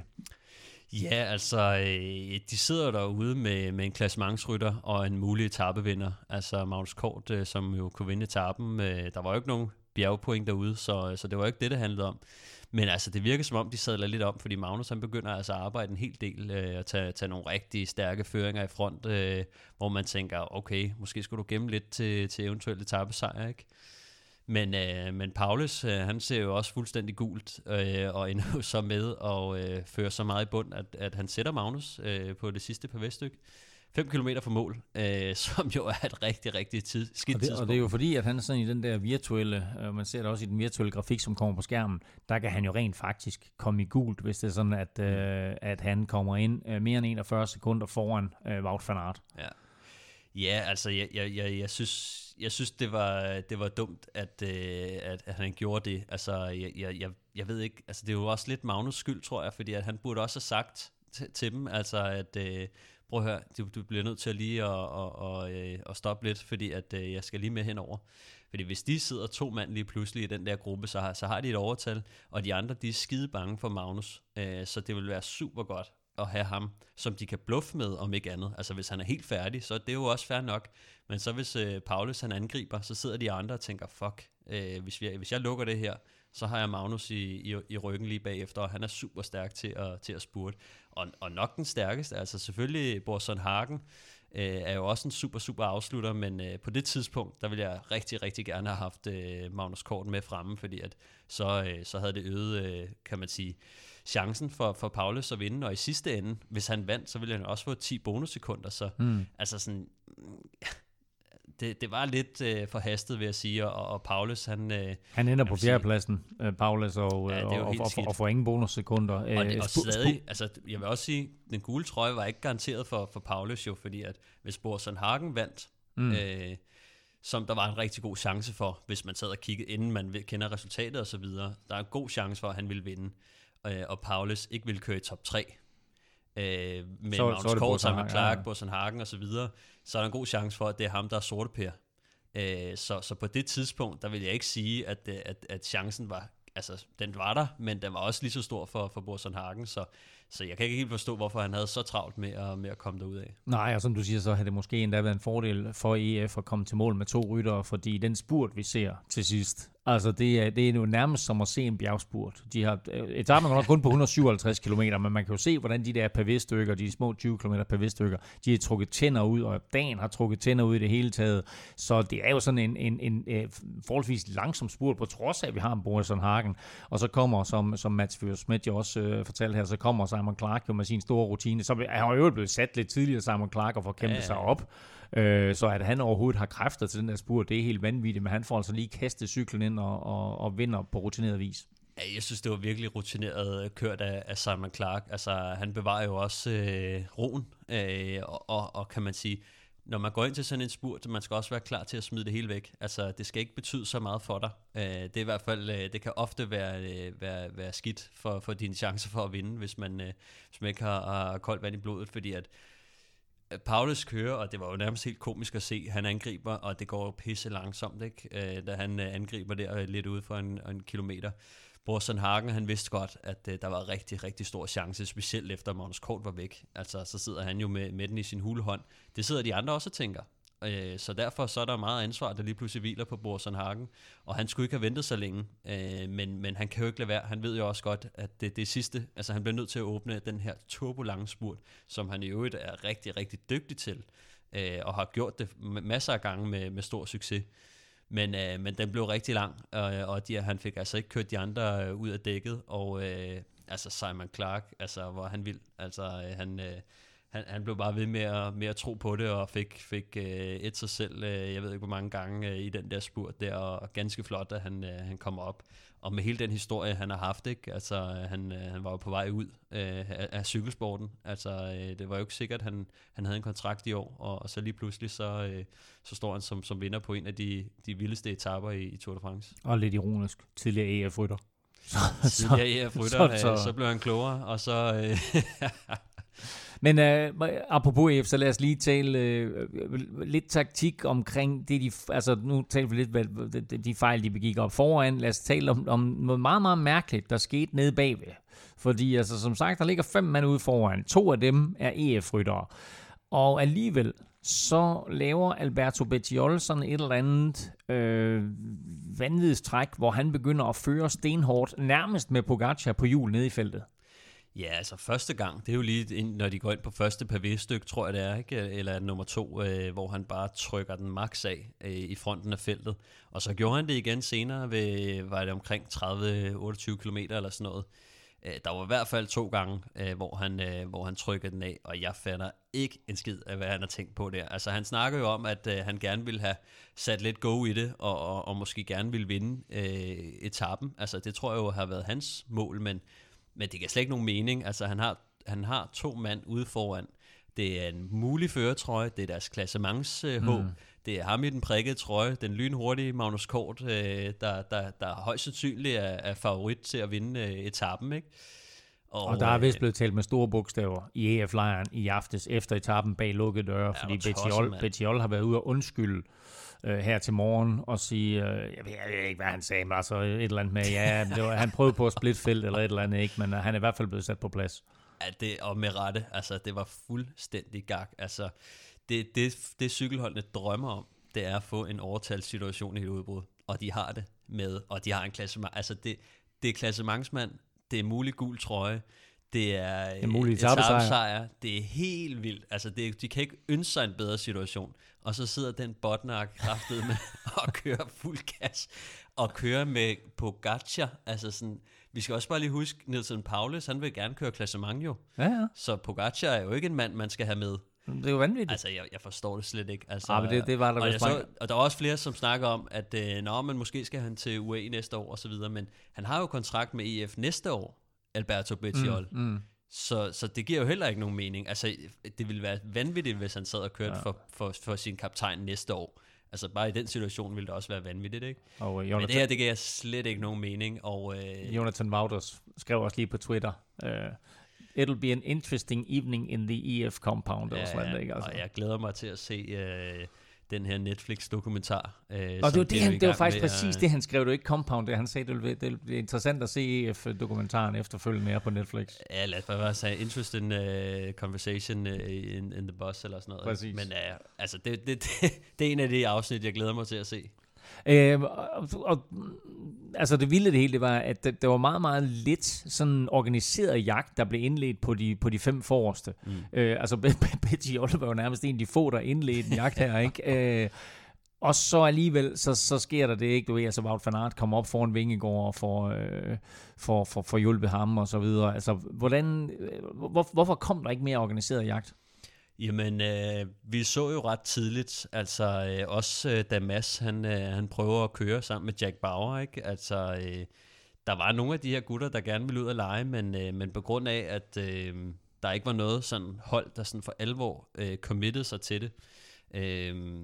Speaker 3: Ja, altså, øh, de sidder derude med, med en klassementsrytter og en mulig etapevinder. Altså Magnus Kort, øh, som jo kunne vinde etapen. Øh, der var jo ikke nogen bjergpoint derude, så, så det var jo ikke det, det handlede om. Men altså, det virker som om, de sadler lidt om, fordi Magnus han begynder altså at arbejde en hel del, øh, at tage, tage nogle rigtig stærke føringer i front, øh, hvor man tænker, okay, måske skulle du gemme lidt til, til eventuelt etapesejr, ikke? Men, øh, men Paulus, øh, han ser jo også fuldstændig gult, øh, og ender jo så med at øh, føre så meget i bund, at, at han sætter Magnus øh, på det sidste pavé-stykke. fem kilometer fra mål, øh, som jo er et rigtig, rigtig tid, skidt
Speaker 2: og det,
Speaker 3: tidspunkt.
Speaker 2: Og det er jo fordi, at han er sådan i den der virtuelle, øh, man ser det også i den virtuelle grafik, som kommer på skærmen, der kan han jo rent faktisk komme i gult, hvis det er sådan, at, øh, at han kommer ind øh, mere end enogfyrre sekunder foran øh, Wout van Aert.
Speaker 3: Ja. Ja, altså, jeg, jeg, jeg, jeg synes, jeg synes det var det var dumt, at, øh, at, at han gjorde det. Altså, jeg, jeg, jeg ved ikke, altså det er jo også lidt Magnus skyld, tror jeg, fordi at han burde også have sagt t- til dem, altså at øh, prøv at høre, du, du bliver nødt til at lige at, at, at, at stoppe lidt, fordi at øh, jeg skal lige med henover. Fordi hvis de sidder to mand lige pludselig i den der gruppe, så har, så har de et overtal, og de andre, de er skide bange for Magnus, øh, så det vil være super godt at have ham, som de kan bluffe med, om ikke andet. Altså hvis han er helt færdig, så det er jo også fair nok. Men så hvis øh, Paulus han angriber, så sidder de andre og tænker, fuck, øh, hvis, vi, hvis jeg lukker det her, så har jeg Magnus i, i, i ryggen lige bagefter, og han er super stærk til at, til at spurte. Og, og nok den stærkeste, altså selvfølgelig Boasson Hagen, øh, er jo også en super, super afslutter, men øh, på det tidspunkt, der ville jeg rigtig, rigtig gerne have haft øh, Magnus Kort med fremme, fordi at så, øh, så havde det øget, øh, kan man sige, chancen for, for Paulus at vinde, og i sidste ende, hvis han vandt, så ville han også få ti bonussekunder, så mm. altså sådan, det, det var lidt øh, forhastet, vil jeg sige, og, og Paulus, han... Øh,
Speaker 2: han ender på fjerdepladsen, øh, Paulus, og,
Speaker 3: ja,
Speaker 2: og, og, og, og får ingen bonussekunder.
Speaker 3: Og, det, og stadig, altså, jeg vil også sige, den gule trøje var ikke garanteret for, for Paulus jo, fordi at hvis Boasson Hagen vandt, mm. øh, som der var en rigtig god chance for, hvis man sad og kiggede, inden man kender resultatet og så videre, der er en god chance for, at han ville vinde, øh, og Paulus ikke ville køre i top tre. Øh, med så, Magnus Kort, Simon Clark, ja. Boasson Hagen og så videre, så er der en god chance for, at det er ham, der er sorteper. Øh, så, så på det tidspunkt, der vil jeg ikke sige, at, at, at chancen var, altså den var der, men den var også lige så stor for, for Boasson Hagen, så, så jeg kan ikke helt forstå, hvorfor han havde så travlt med at, med at komme derud af.
Speaker 2: Nej, og som du siger, så havde det måske endda været en fordel for E F at komme til mål med to ryttere, fordi den spurt, vi ser til sidst, altså det er, det er jo nærmest som at se en bjergspurt. De har, etappen er nok kun på et hundrede og syvoghalvtreds kilometer, men man kan jo se, hvordan de der pavé-stykker, de små tyve kilometer pavé-stykker, de har trukket tænder ud, og dagen har trukket tænder ud i det hele taget. Så det er jo sådan en, en, en, en forholdsvis langsom spurt, på trods af, at vi har en Boasson Hagen. Og så kommer, som, som Mats Fyrst jo også øh, fortalte her, så kommer Simon Clark jo med sin store rutine. Så han har jo blevet sat lidt tidligere, Simon Clark, og får kæmpet ja, ja. sig op. Øh, så at han overhovedet har kræfter til den der spurt, det er helt vanvittigt, men han får altså lige kastet cyklen ind og, og, og vinder på rutineret vis.
Speaker 3: Ja, jeg synes, det var virkelig rutineret kørt af, af Simon Clark. Altså, han bevarer jo også øh, roen, øh, og, og, og kan man sige, når man går ind til sådan en spurt, så man skal også være klar til at smide det hele væk. Altså, det skal ikke betyde så meget for dig. Øh, det er i hvert fald, øh, det kan ofte være, øh, være, være skidt for, for dine chancer for at vinde, hvis man, øh, hvis man ikke har, har koldt vand i blodet, fordi at Paulus kører, og det var jo nærmest helt komisk at se, han angriber, og det går jo pisse langsomt, ikke? Da han angriber der lidt ude for en, en kilometer. Boasson Hagen, han vidste godt, at der var rigtig, rigtig stor chance, specielt efter Magnus Kort var væk. Altså, så sidder han jo med, med den i sin hulehånd. Det sidder de andre også og tænker. Så derfor så er der meget ansvar, der lige pludselig hviler på Boasson Hagen, og han skulle ikke have ventet så længe, men, men han kan jo ikke lade være. Han ved jo også godt, at det, det sidste, altså han bliver nødt til at åbne den her turbolange spurt, som han i øvrigt er rigtig, rigtig dygtig til, og har gjort det masser af gange med, med stor succes. Men, men den blev rigtig lang, og de, han fik altså ikke kørt de andre ud af dækket, og altså Simon Clark, altså hvor han vil, altså han... Han, han blev bare ved med at, med at tro på det, og fik, fik uh, et sig selv, uh, jeg ved ikke hvor mange gange, uh, i den der spurt der, og ganske flot, at han, uh, han kommer op. Og med hele den historie, han har haft, ikke? Altså, han, uh, han var jo på vej ud uh, af, af cykelsporten. Altså, uh, det var jo ikke sikkert, at han, han havde en kontrakt i år, og, og så lige pludselig, så, uh, så står han som, som vinder på en af de, de vildeste etaper i, i Tour de France.
Speaker 2: Og lidt ironisk, tidligere E F-rytter.
Speaker 3: Tidligere E F-rytter, så, så, så blev han klogere, og så... Uh,
Speaker 2: Men øh, apropos E F, så lad os lige tale øh, lidt taktik omkring det, de, altså nu taler vi lidt, hvad de fejl, de begik op foran. Lad os tale om, om noget meget, meget mærkeligt, der skete nede bagved. Fordi altså, som sagt, der ligger fem mand ude foran. To af dem er E F-ryttere. Og alligevel, så laver Alberto Bettiol sådan et eller andet øh, vanvidstræk, hvor han begynder at føre stenhårdt, nærmest med Pogacar på hjul nede i feltet.
Speaker 3: Ja, altså første gang, det er jo lige, når de går ind på første pavé-stykke, tror jeg det er, ikke? Eller nummer to, øh, hvor han bare trykker den max af øh, i fronten af feltet. Og så gjorde han det igen senere, ved, var det omkring tredive til otteogtyve kilometer eller sådan noget. Øh, der var i hvert fald to gange, øh, hvor, han, øh, hvor han trykker den af, og jeg fatter ikke en skid af, hvad han har tænkt på der. Altså han snakker jo om, at øh, han gerne ville have sat lidt go i det, og, og, og måske gerne ville vinde øh, etappen. Altså det tror jeg jo har været hans mål, men Men det giver slet ikke nogen mening. Altså, han har, han har to mand ude foran. Det er en mulig føretrøje. Det er deres klassementshåb. Mm. Det er ham i den prikkede trøje. Den lynhurtige Magnus Kort, øh, der, der, der højst sandsynligt er, er favorit til at vinde øh, etappen, ikke?
Speaker 2: Og, og der er vist blevet talt med store bogstaver i E F-lejren i aftes efter etappen bag lukkede døre, ja, fordi Bettiol, Bettiol har været ude og undskylde øh, her til morgen og sige, øh, jeg, ved, jeg ved ikke, hvad han sagde, men altså et eller andet med, ja, det var, han prøvede på at splitte felt eller et eller andet, ikke, men han er i hvert fald blevet sat på plads.
Speaker 3: Ja, det, og med rette, altså det var fuldstændig gak. Altså det, det, det cykelholdene drømmer om, det er at få en overtalssituation i et udbrud, og de har det med, og de har en klassement, altså det, det er klassementsmand, det er mulig gul trøje, det er en mulig etapesejr, det er helt vildt, altså det, de kan ikke ønske sig en bedre situation, og så sidder den Bodnar kraftet med og kører fuld gas, og kører med Pogacar, altså sådan, vi skal også bare lige huske, Neilson Powless, han vil gerne køre klassement jo,
Speaker 2: ja, ja.
Speaker 3: Så Pogacar er jo ikke en mand, man skal have med.
Speaker 2: Det er jo vanvittigt.
Speaker 3: Altså, jeg, jeg forstår det slet ikke. Altså,
Speaker 2: ah, men det, det var der
Speaker 3: og,
Speaker 2: jeg
Speaker 3: så, og der er også flere, som snakker om, at øh, nå, men måske skal han til U A E næste år og så videre, men han har jo kontrakt med E F næste år, Alberto Bettiol. Mm, mm. Så, så det giver jo heller ikke nogen mening. Altså, det ville være vanvittigt, hvis han sad og kørte ja. for, for, for sin kaptajn næste år. Altså, bare i den situation ville det også være vanvittigt, ikke? Og, uh, Jonathan, men det her, det giver slet ikke nogen mening. Og, uh,
Speaker 2: Jonathan Wouters skrev også lige på Twitter, uh, it'll be an interesting evening in the E F compound. Ja, eller sådan, ikke? Altså.
Speaker 3: Og jeg glæder mig til at se uh, den her Netflix-dokumentar. Uh,
Speaker 2: og det var, det, han, det var faktisk med, præcis uh, det, han skrev. Det var ikke compound, det han sagde, det ville, det ville interessant at se E F-dokumentaren efterfølgende her på Netflix.
Speaker 3: Ja, lad os bare sige, interesting uh, conversation uh, in, in the bus, eller sådan noget.
Speaker 2: Præcis.
Speaker 3: Men uh, altså, det, det, det, det er en af de afsnit, jeg glæder mig til at se.
Speaker 2: Øh, og, og, altså det vilde det hele, det var, at det, det var meget, meget lidt sådan organiseret jagt, der blev indledt på de, på de fem forreste. Mm. Øh, altså Bettiol var jo nærmest en af de få, der indledte en jagt her, ikke? Øh, og så alligevel, så, så sker der det ikke, du ved, altså Wout van Aert kommer op foran Vingegaard og får, øh, for, for, for hjulpet ham og så videre. Altså, hvordan, hvor, hvorfor kom der ikke mere organiseret jagt?
Speaker 3: Jamen, øh, vi så jo ret tidligt, altså øh, også øh, da Mads, han, øh, han prøver at køre sammen med Jack Bauer, ikke? Altså, øh, der var nogle af de her gutter, der gerne ville ud og lege, men, øh, men på grund af, at øh, der ikke var noget sådan hold, der sådan for alvor øh, committede sig til det. Øh,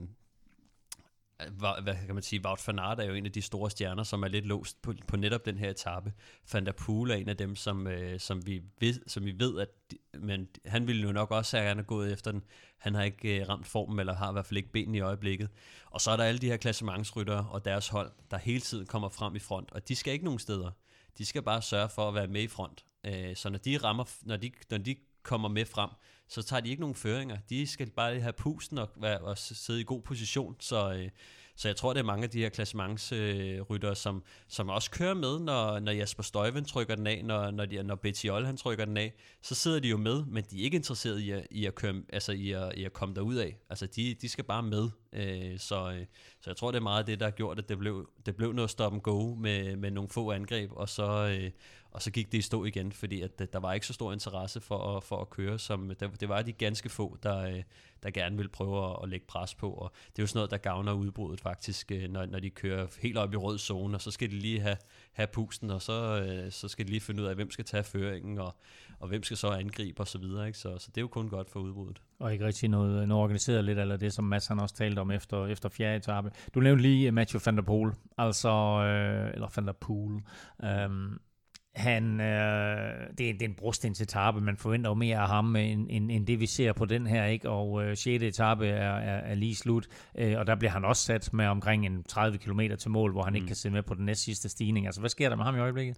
Speaker 3: hvad kan man sige, Wout van Aert er jo en af de store stjerner, som er lidt låst på, på netop den her etape. Van der Poel er en af dem, som, øh, som, vi, ved, som vi ved, at de, men han ville jo nok også have gerne gået efter den. Han har ikke øh, ramt formen, eller har i hvert fald ikke benene i øjeblikket. Og så er der alle de her klassementsryttere og deres hold, der hele tiden kommer frem i front, og de skal ikke nogen steder. De skal bare sørge for at være med i front. Øh, så når de rammer, når de, når de kommer med frem, så tager de ikke nogen føringer. De skal bare have pusten og, og sidde i god position. Så, øh, så jeg tror, det er mange af de her klassementsryttere, øh, som, som også kører med, når, når Jasper Stuyven trykker den af, når, når, de, når Bettiol han trykker den af, så sidder de jo med, men de er ikke interesseret i at, i at, køre, altså i at, i at komme derud af. Altså de, de skal bare med. Øh, så, øh, så jeg tror, det er meget det, der har gjort, at det blev, det blev noget stop and go med, med nogle få angreb, og så, øh, og så gik det i stå igen, fordi at der var ikke så stor interesse for at, for at køre, som det var de ganske få, der, der gerne ville prøve at, at lægge pres på, og det er jo sådan noget, der gavner udbruddet faktisk, når, når de kører helt op i rød zone, og så skal de lige have, have pusten, og så, så skal de lige finde ud af, hvem skal tage føringen, og, og hvem skal så angribe, og så videre, ikke? Så, så det er jo kun godt for udbruddet.
Speaker 2: Og ikke rigtig noget, noget organiseret lidt, eller det, som Mads han også talte om efter, efter fjerde etape. Du nævnte lige Mathieu van der Poel, altså, øh, eller van der Poel, øhm, Han, øh, det, er, det er en brostensetape, man forventer jo mere af ham, end, end, end det vi ser på den her, ikke? Og øh, sjette etape er, er, er lige slut, øh, og der bliver han også sat med omkring en tredive kilometer til mål, hvor han mm. ikke kan se med på den næst sidste stigning. Altså, hvad sker der med ham i øjeblikket?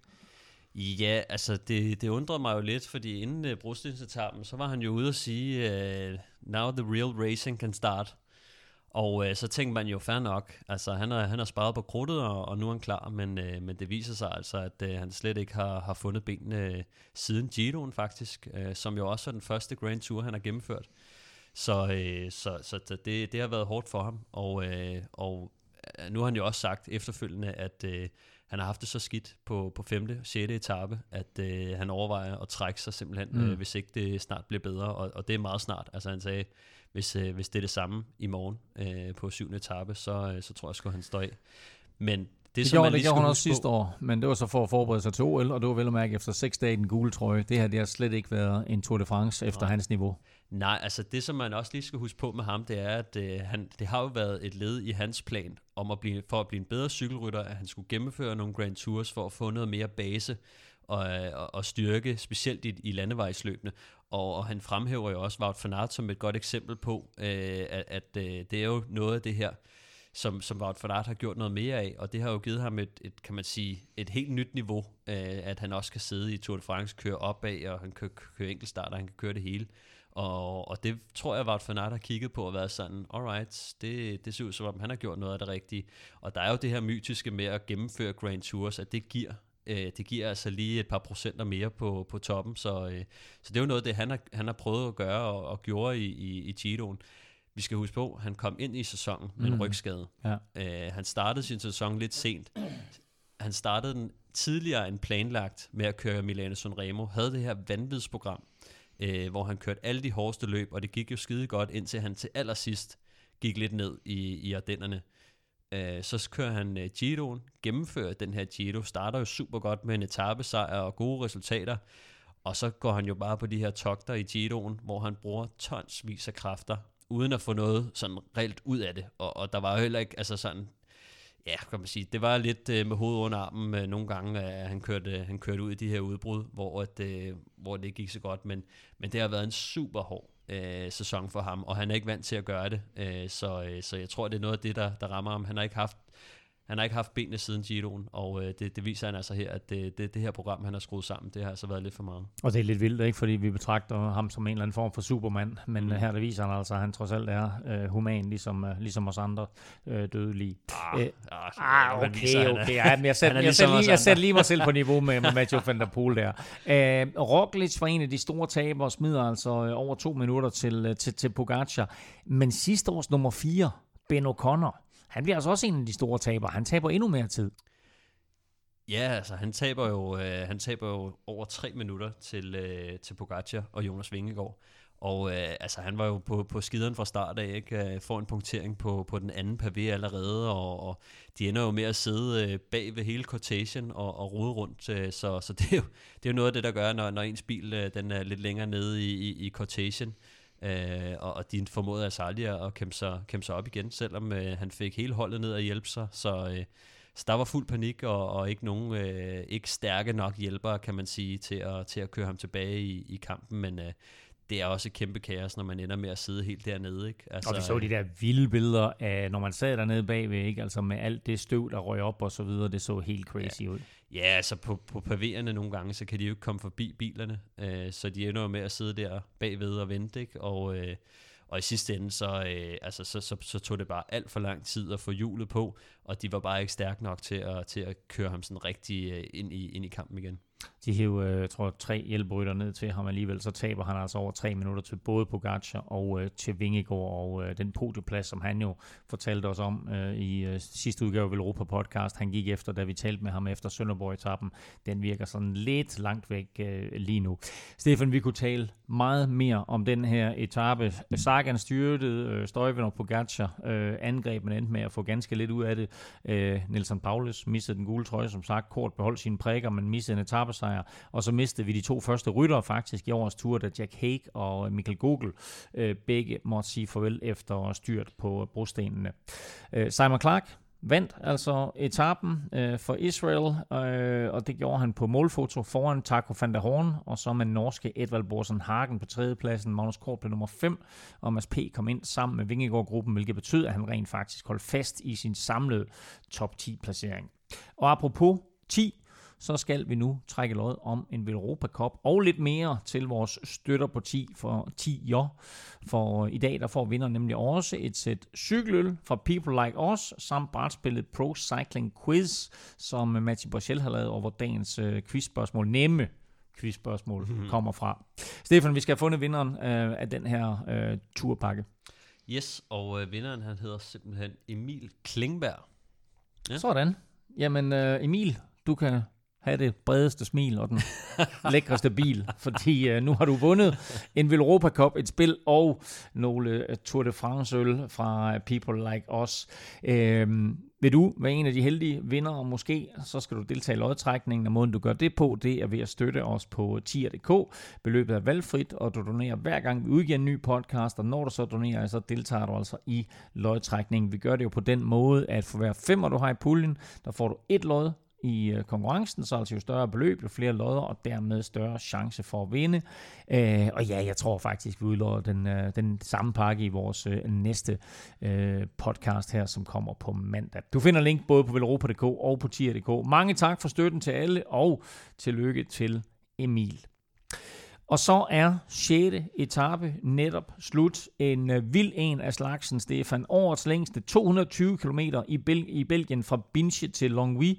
Speaker 3: Ja, altså det, det undrer mig jo lidt, fordi inden uh, brostensetappen, så var han jo ude at sige, uh, now the real racing can start. Og øh, så tænkte man jo, fair nok, altså han har, han har sparet på krudtet, og, og nu er han klar, men, øh, men det viser sig altså, at øh, han slet ikke har, har fundet benene øh, siden Giroen faktisk, øh, som jo også er den første Grand Tour, han har gennemført. Så, øh, så, så det, det har været hårdt for ham, og, øh, og nu har han jo også sagt efterfølgende, at øh, han har haft det så skidt på, på femte og sjette etape, at øh, han overvejer at trække sig simpelthen, mm. øh, hvis ikke det snart bliver bedre, og, og det er meget snart. Altså han sagde, hvis, øh, hvis det er det samme i morgen øh, på syvende etape, så, øh, så tror jeg sgu, han står af. Men det,
Speaker 2: det gjorde, det gjorde han også sidste år, men det var så for at forberede sig til O L, og det var vel at mærke efter seks dage i den gule trøje. Det her det har slet ikke været en Tour de France efter Nej. hans niveau.
Speaker 3: Nej, altså det som man også lige skal huske på med ham, det er, at øh, han, det har jo været et led i hans plan om at blive, for at blive en bedre cykelrytter, at han skulle gennemføre nogle Grand Tours for at få noget mere base og, og, og styrke, specielt i, i landevejsløbene. Og, og han fremhæver jo også Wout van Aert som et godt eksempel på, øh, at, at øh, det er jo noget af det her, som, som Wout van Aert har gjort noget mere af, og det har jo givet ham et, et kan man sige, et helt nyt niveau, øh, at han også kan sidde i Tour de France, køre opad, og han kan køre enkeltstarter, han kan køre det hele. Og, og det tror jeg, Wout van Aert har kigget på og været sådan, alright, det, det ser ud som om, han har gjort noget af det rigtige. Og der er jo det her mytiske med at gennemføre Grand Tours, at det giver, øh, det giver altså lige et par procenter mere på, på toppen. Så, øh, så det er jo noget af det, han har, han har prøvet at gøre og, og gjorde i, i, i Giroen. Vi skal huske på, han kom ind i sæsonen med en mm. rygskade. Ja. Øh, han startede sin sæson lidt sent. Han startede den tidligere end planlagt med at køre Milano Sanremo, havde det her vanvidsprogram. øh, hvor han kørte alle de hårdeste løb, og det gik jo skide godt, indtil han til allersidst gik lidt ned i, i Ardennerne. Øh, så kører han øh, Giroen, gennemfører den her Giro, starter jo super godt med en etapesejr og gode resultater, og så går han jo bare på de her togter i Giroen, hvor han bruger tonsvis af kræfter, uden at få noget sådan reelt ud af det, og, og der var jo heller ikke, altså sådan, ja, kan man sige, det var lidt øh, med hovedet under armen øh, nogle gange, at han kørte, han kørte ud i de her udbrud, hvor, at, øh, hvor det ikke gik så godt, men, men det har været en super hård øh, sæson for ham, og han er ikke vant til at gøre det, øh, så, øh, så jeg tror, det er noget af det, der, der rammer ham. Han har ikke haft Han har ikke haft benene siden Giroen, og øh, det, det viser han altså her, at det, det, det her program, han har skruet sammen, det har altså været lidt for meget.
Speaker 2: Og det er lidt vildt, ikke? Fordi vi betragter ham som en eller anden form for supermand, men mm. her der viser han altså, at han trods alt er øh, human, ligesom, øh, ligesom os andre øh, dødelige.
Speaker 3: Ah,
Speaker 2: øh,
Speaker 3: ah,
Speaker 2: ah okay, viser, okay. Ja, men jeg sætter jeg ligesom lige, jeg lige mig selv på niveau med, med Mathieu van der Poel der. Øh, Roglic var en af de store tabere, smider altså over to minutter til, til, til Pogacar, men sidste års nummer fire, Ben O'Connor, han bliver altså også en af de store tabere. Han taber endnu mere tid.
Speaker 3: Ja, altså han taber jo, øh, han taber jo over tre minutter til, øh, til Pogacar og Jonas Vingegaard. Og øh, altså han var jo på, på skideren fra start af, ikke? Får en punktering på, på den anden pavé allerede, og, og de ender jo med at sidde øh, bag ved hele cortagen og, og rode rundt. Øh, så så det, er jo, det er jo noget af det, der gør, når, når ens bil øh, den er lidt længere nede i, i, i cortagen. Øh, og, og de formåede altså aldrig at kæmpe sig, kæmpe sig op igen, selvom øh, han fik hele holdet ned at hjælpe sig, så, øh, så der var fuld panik, og, og ikke nogen øh, ikke stærke nok hjælpere, kan man sige, til at, til at køre ham tilbage i, i kampen, men øh, det er også et kæmpe kaos, når man ender med at sidde helt dernede, ikke? Altså,
Speaker 2: og vi så de der vilde billeder af, når man sad dernede bagved, ikke? Altså med alt det støv, der røg op og så videre, det så helt crazy
Speaker 3: ja.
Speaker 2: ud.
Speaker 3: Ja, altså på, på pavéerne nogle gange, så kan de jo ikke komme forbi bilerne, øh, så de ender jo med at sidde der bagved og vente, ikke? Og, øh, og i sidste ende, så, øh, altså, så, så, så tog det bare alt for lang tid at få hjulet på, og de var bare ikke stærke nok til at, til at køre ham sådan rigtig øh, ind, i, ind i kampen igen.
Speaker 2: De hæver, jeg tror, tre hjælperytter ned til ham alligevel, så taber han altså over tre minutter til både Pogacar og øh, til Vingegaard, og øh, den podieplads, som han jo fortalte os om øh, i øh, sidste udgave af Europa Podcast, han gik efter, da vi talte med ham efter Sønderborg-etappen, den virker sådan lidt langt væk øh, lige nu. Stefan, vi kunne tale meget mere om den her etape. Sagan styrtede, øh, Stuyven og Pogacar øh, angreb, men endte med at få ganske lidt ud af det. Øh, Nelson Paulus missede den gule trøje, som sagt, kort beholdt sine prikker, men missede en etape sejr, og så mistede vi de to første ryttere faktisk i årets tur, da Jack Haig og Michael Gogel øh, begge måtte sige farvel efter styrt på brostenene. Øh, Simon Clark vandt altså etappen øh, for Israel, øh, og det gjorde han på målfoto foran Taco van der Horn, og så med norske Edvald Boasson Hagen på tredjepladsen. Magnus Kort blev nummer fem, og Mads P. kom ind sammen med Vingegaard-gruppen, hvilket betød, at han rent faktisk holdt fast i sin samlede top ti-placering. Og apropos ti, så skal vi nu trække lod om en Velropa Cup og lidt mere til vores støtter på ti for ti jo. For i dag der får vinderen nemlig også et sæt cykeløl fra People Like Us, samt brætspillet Pro Cycling Quiz, som Mathieu Borchel har lavet over dagens øh, quizspørgsmål. Nemme quizspørgsmål mm-hmm. kommer fra. Stefan, vi skal have fundet vinderen øh, af den her øh, turpakke.
Speaker 3: Yes, og øh, vinderen han hedder simpelthen Emil Klingberg.
Speaker 2: Ja. Sådan. Jamen øh, Emil, du kan have det bredeste smil og den lækreste bil, fordi øh, nu har du vundet en Velropa Cup, et spil og nogle uh, Tour de France-øl fra People Like Us. Øhm, vil du være en af de heldige vindere, og måske så skal du deltage i lodtrækningen, og måden du gør det på, det er ved at støtte os på tier punktum d k. Beløbet er valgfrit, og du donerer hver gang vi udgiver en ny podcast, og når du så donerer, så deltager du altså i lodtrækningen. Vi gør det jo på den måde, at for hver femmer du har i puljen, der får du et lod i konkurrencen, så altså jo større beløb, jo flere lodder, og dermed større chance for at vinde. Øh, og ja, jeg tror faktisk, vi udlodder den, øh, den samme pakke i vores øh, næste øh, podcast her, som kommer på mandag. Du finder link både på velropa punktum d k og på tier punktum d k. Mange tak for støtten til alle, og tillykke til Emil. Og så er sjette etape netop slut. En uh, vild en af slagsen, Stefan. Årets længste to hundrede og tyve kilometer i, Bel- i Belgien fra Binche til Longwy.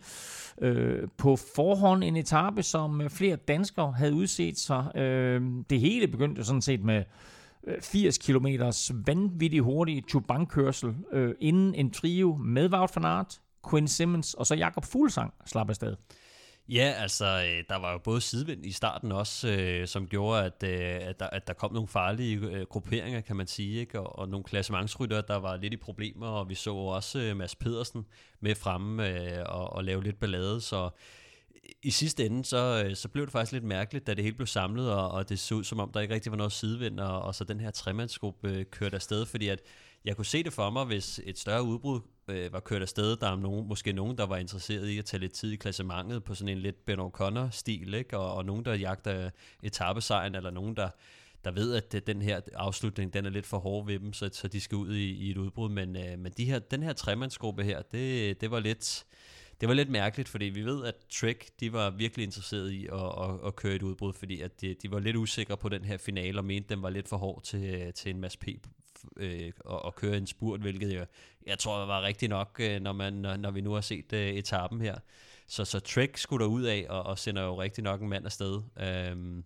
Speaker 2: Øh, på forhånd en etape, som uh, flere danskere havde udset sig. Øh, det hele begyndte sådan set med uh, firs kilometers vanvittigt hurtige turbankørsel, øh, inden en trio med Wout van Aert, Quinn Simmons og så Jakob Fuglsang slap afsted.
Speaker 3: Ja, altså, der var jo både sidevind i starten også, øh, som gjorde, at, øh, at, der, at der kom nogle farlige øh, grupperinger, kan man sige, ikke? Og, og nogle klassementsryttere, der var lidt i problemer, og vi så også øh, Mads Pedersen med fremme øh, og, og lave lidt ballade, så i sidste ende, så, så blev det faktisk lidt mærkeligt, da det hele blev samlet, og, og det så ud som om, der ikke rigtig var noget sidevind, og, og så den her tremandsgruppe øh, kørte afsted, fordi at jeg kunne se det for mig, hvis et større udbrud øh, var kørt afsted, der er nogen, måske nogen, der var interesseret i at tage lidt tid i klassementet på sådan en lidt Ben O'Connor-stil, ikke? Og, og nogen, der jagter etapesejren, eller nogen, der, der ved, at den her afslutning, den er lidt for hård ved dem, så, så de skal ud i, i et udbrud, men, øh, men de her, den her tremandsgruppe her, det, det var lidt... Det var lidt mærkeligt, fordi vi ved, at Trek, de var virkelig interesseret i at, at, at køre et udbrud, fordi at de, de var lidt usikre på den her finale, og mente, den var lidt for hård til, til en Mads P. Øh, at, at køre en spurt, hvilket jeg, jeg tror var rigtigt nok, når, man, når, når vi nu har set uh, etappen her. Så, så Trek skulle der ud af, og, og sender jo rigtig nok en mand afsted. Øhm,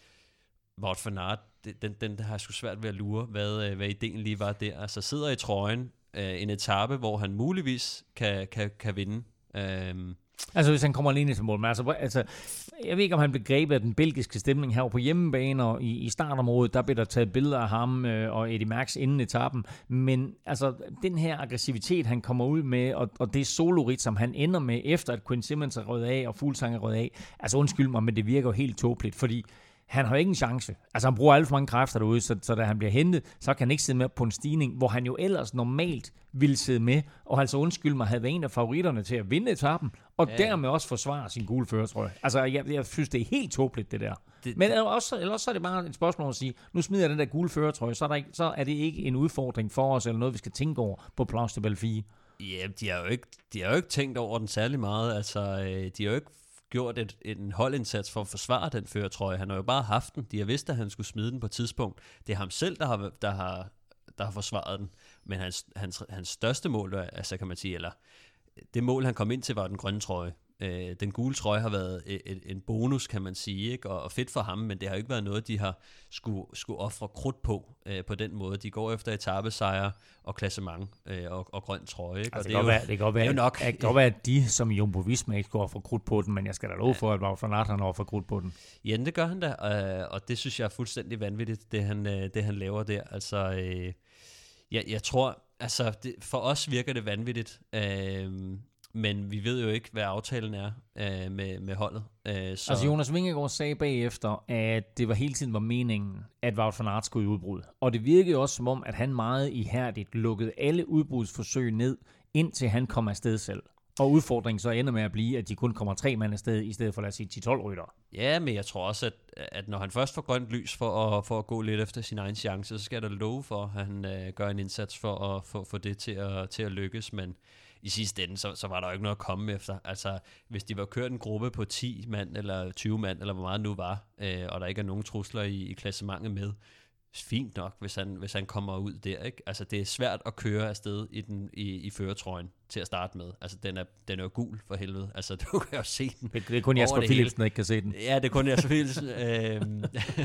Speaker 3: Wout van Aert, den, den har jeg sgu svært ved at lure, hvad, hvad ideen lige var der. Altså sidder i trøjen, øh, en etape, hvor han muligvis kan, kan, kan vinde. Um,
Speaker 2: altså hvis han kommer alene til mål, men altså, altså jeg ved ikke om han blev grebet af den belgiske stemning her på hjemmebane, og i, i startområdet, der blev der taget billeder af ham øh, og Eddy Merckx inden etappen, men altså den her aggressivitet han kommer ud med, og, og det solorit som han ender med, efter at Quinn Simmons er røget af, og Fuglsang er røget af, altså undskyld mig, men det virker jo helt tåbeligt, fordi han har jo ikke en chance. Altså han bruger alt for mange kræfter derude, så, så da han bliver hentet, så kan han ikke sidde med på en stigning, hvor han jo ellers normalt ville sidde med, og altså undskyld mig, havde været en af favoritterne til at vinde etappen, og ja. dermed også forsvare sin gule førertrøje. Altså jeg, jeg synes, det er helt tåbeligt, det der. Det, Men også, ellers så er det bare et spørgsmål at sige, nu smider jeg den der gule førertrøje, så er, der ikke, så er det ikke en udfordring for os, eller noget, vi skal tænke over på Place de Belleville.
Speaker 3: Ja, de har jo ikke, de har jo ikke tænkt over den særlig meget. Altså, de har jo ikke gjort et, en holdindsats for at forsvare den førertrøje. Han har jo bare haft den. De har vidst, at han skulle smide den på et tidspunkt. Det er ham selv, der har, der har, der har forsvaret den. Men hans, hans, hans største mål, altså kan man sige, eller det mål, han kom ind til, var den grønne trøje. Øh, den gule trøje har været et, et, en bonus, kan man sige, ikke? Og, og fedt for ham, men det har jo ikke været noget, de har skulle, skulle ofre krudt på øh, på den måde. De går efter etapesejre og klassement øh, og, og grøn trøje. Ikke?
Speaker 2: Altså,
Speaker 3: og
Speaker 2: det, det, det kan godt være,
Speaker 3: det,
Speaker 2: nok, det kan godt være, at de som Jumbo Visma ikke går for krudt på den, men jeg skal da love for, at Wout van Aert han offer krudt på den.
Speaker 3: Ja, det gør han da, øh, og det synes jeg er fuldstændig vanvittigt, det han, øh, det han laver der. Altså, øh, jeg, jeg tror, altså det, for os virker det vanvittigt, øh, men vi ved jo ikke, hvad aftalen er øh, med, med holdet. Øh, så...
Speaker 2: Altså Jonas Vingegaard sagde bagefter, at det var hele tiden var meningen, at Wout van Aert skulle i udbrud. Og det virkede også som om, at han meget ihærdigt lukkede alle udbrudsforsøg ned, indtil han kom afsted selv. Og udfordringen så ender med at blive, at de kun kommer tre mand afsted, i stedet for lad os sige ti tolv ryttere.
Speaker 3: Ja, men jeg tror også, at, at når han først får grønt lys for at, for at gå lidt efter sin egen chance, så skal der love for, at han øh, gør en indsats for at få for det til at, til at lykkes. Men i sidste ende, så, så var der jo ikke noget at komme efter. Altså, hvis de var kørt en gruppe på ti mand, eller tyve mand, eller hvor meget nu var, øh, og der ikke er nogen trusler i, i klassementet med, fint nok, hvis han, hvis han kommer ud der, ikke? Altså, det er svært at køre afsted i, den, i, i førertrøjen til at starte med. Altså, den er, den er jo gul for helvede. Altså, du kan jo se den.
Speaker 2: Det, det er kun Jasper Philipsen, der ikke kan se den.
Speaker 3: Ja, det er kun Jasper Philipsen. øhm.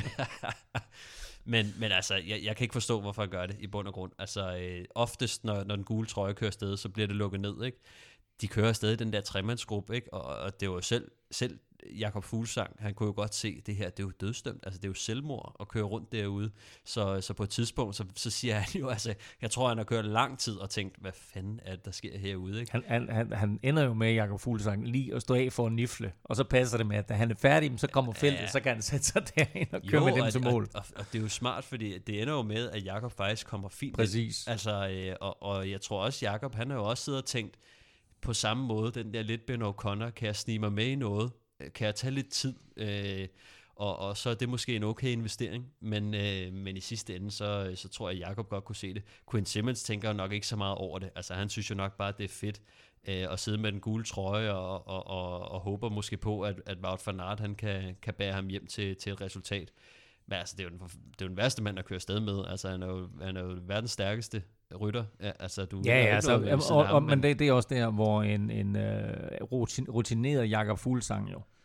Speaker 3: men, men altså, jeg, jeg kan ikke forstå, hvorfor han gør det i bund og grund. Altså, øh, oftest, når, når den gule trøje kører afsted, så bliver det lukket ned, ikke? De kører afsted i den der tremandsgruppe, ikke? Og, og det var jo selv, selv Jakob Fuglsang, han kunne jo godt se, det her, det er jo dødsdømt, altså det er jo selvmord at køre rundt derude, så, så på et tidspunkt, så, så siger han jo, altså, jeg tror, han har kørt lang tid og tænkt, hvad fanden er det, der sker herude, ikke?
Speaker 2: Han, han, han, han ender jo med, Jakob Fuglsang, lige at stå af for en nifle, og så passer det med, at da han er færdig, så kommer feltet, ja. Så kan han sætte sig derind og køre jo, med dem
Speaker 3: og,
Speaker 2: til mål.
Speaker 3: Og, og, og det er jo smart, fordi det ender jo med, at Jakob faktisk kommer fint.
Speaker 2: Præcis.
Speaker 3: Ind. Altså, øh, og, og jeg tror også, Jakob, han har jo også siddet og tænkt, på samme måde, den der lidt Ben O'Connor, kan jeg snige mig med i noget? Kan jeg tage lidt tid? Øh, og, og så er det måske en okay investering, men, øh, men i sidste ende, så, så tror jeg, at Jakob godt kunne se det. Quinn Simmons tænker jo nok ikke så meget over det. Altså, han synes jo nok bare, at det er fedt øh, at sidde med den gule trøje, og, og, og, og håber måske på, at, at Wout van Aert, han kan, kan bære ham hjem til, til et resultat. Men altså, det er jo den, det er jo den værste mand at køre afsted med. Altså, han er jo, han er jo verdens stærkeste rytter. Ja, altså, du
Speaker 2: ja, ja altså, og, og, og, men det, det er også der, hvor en, en uh, rutineret Jakob Fuglsang jo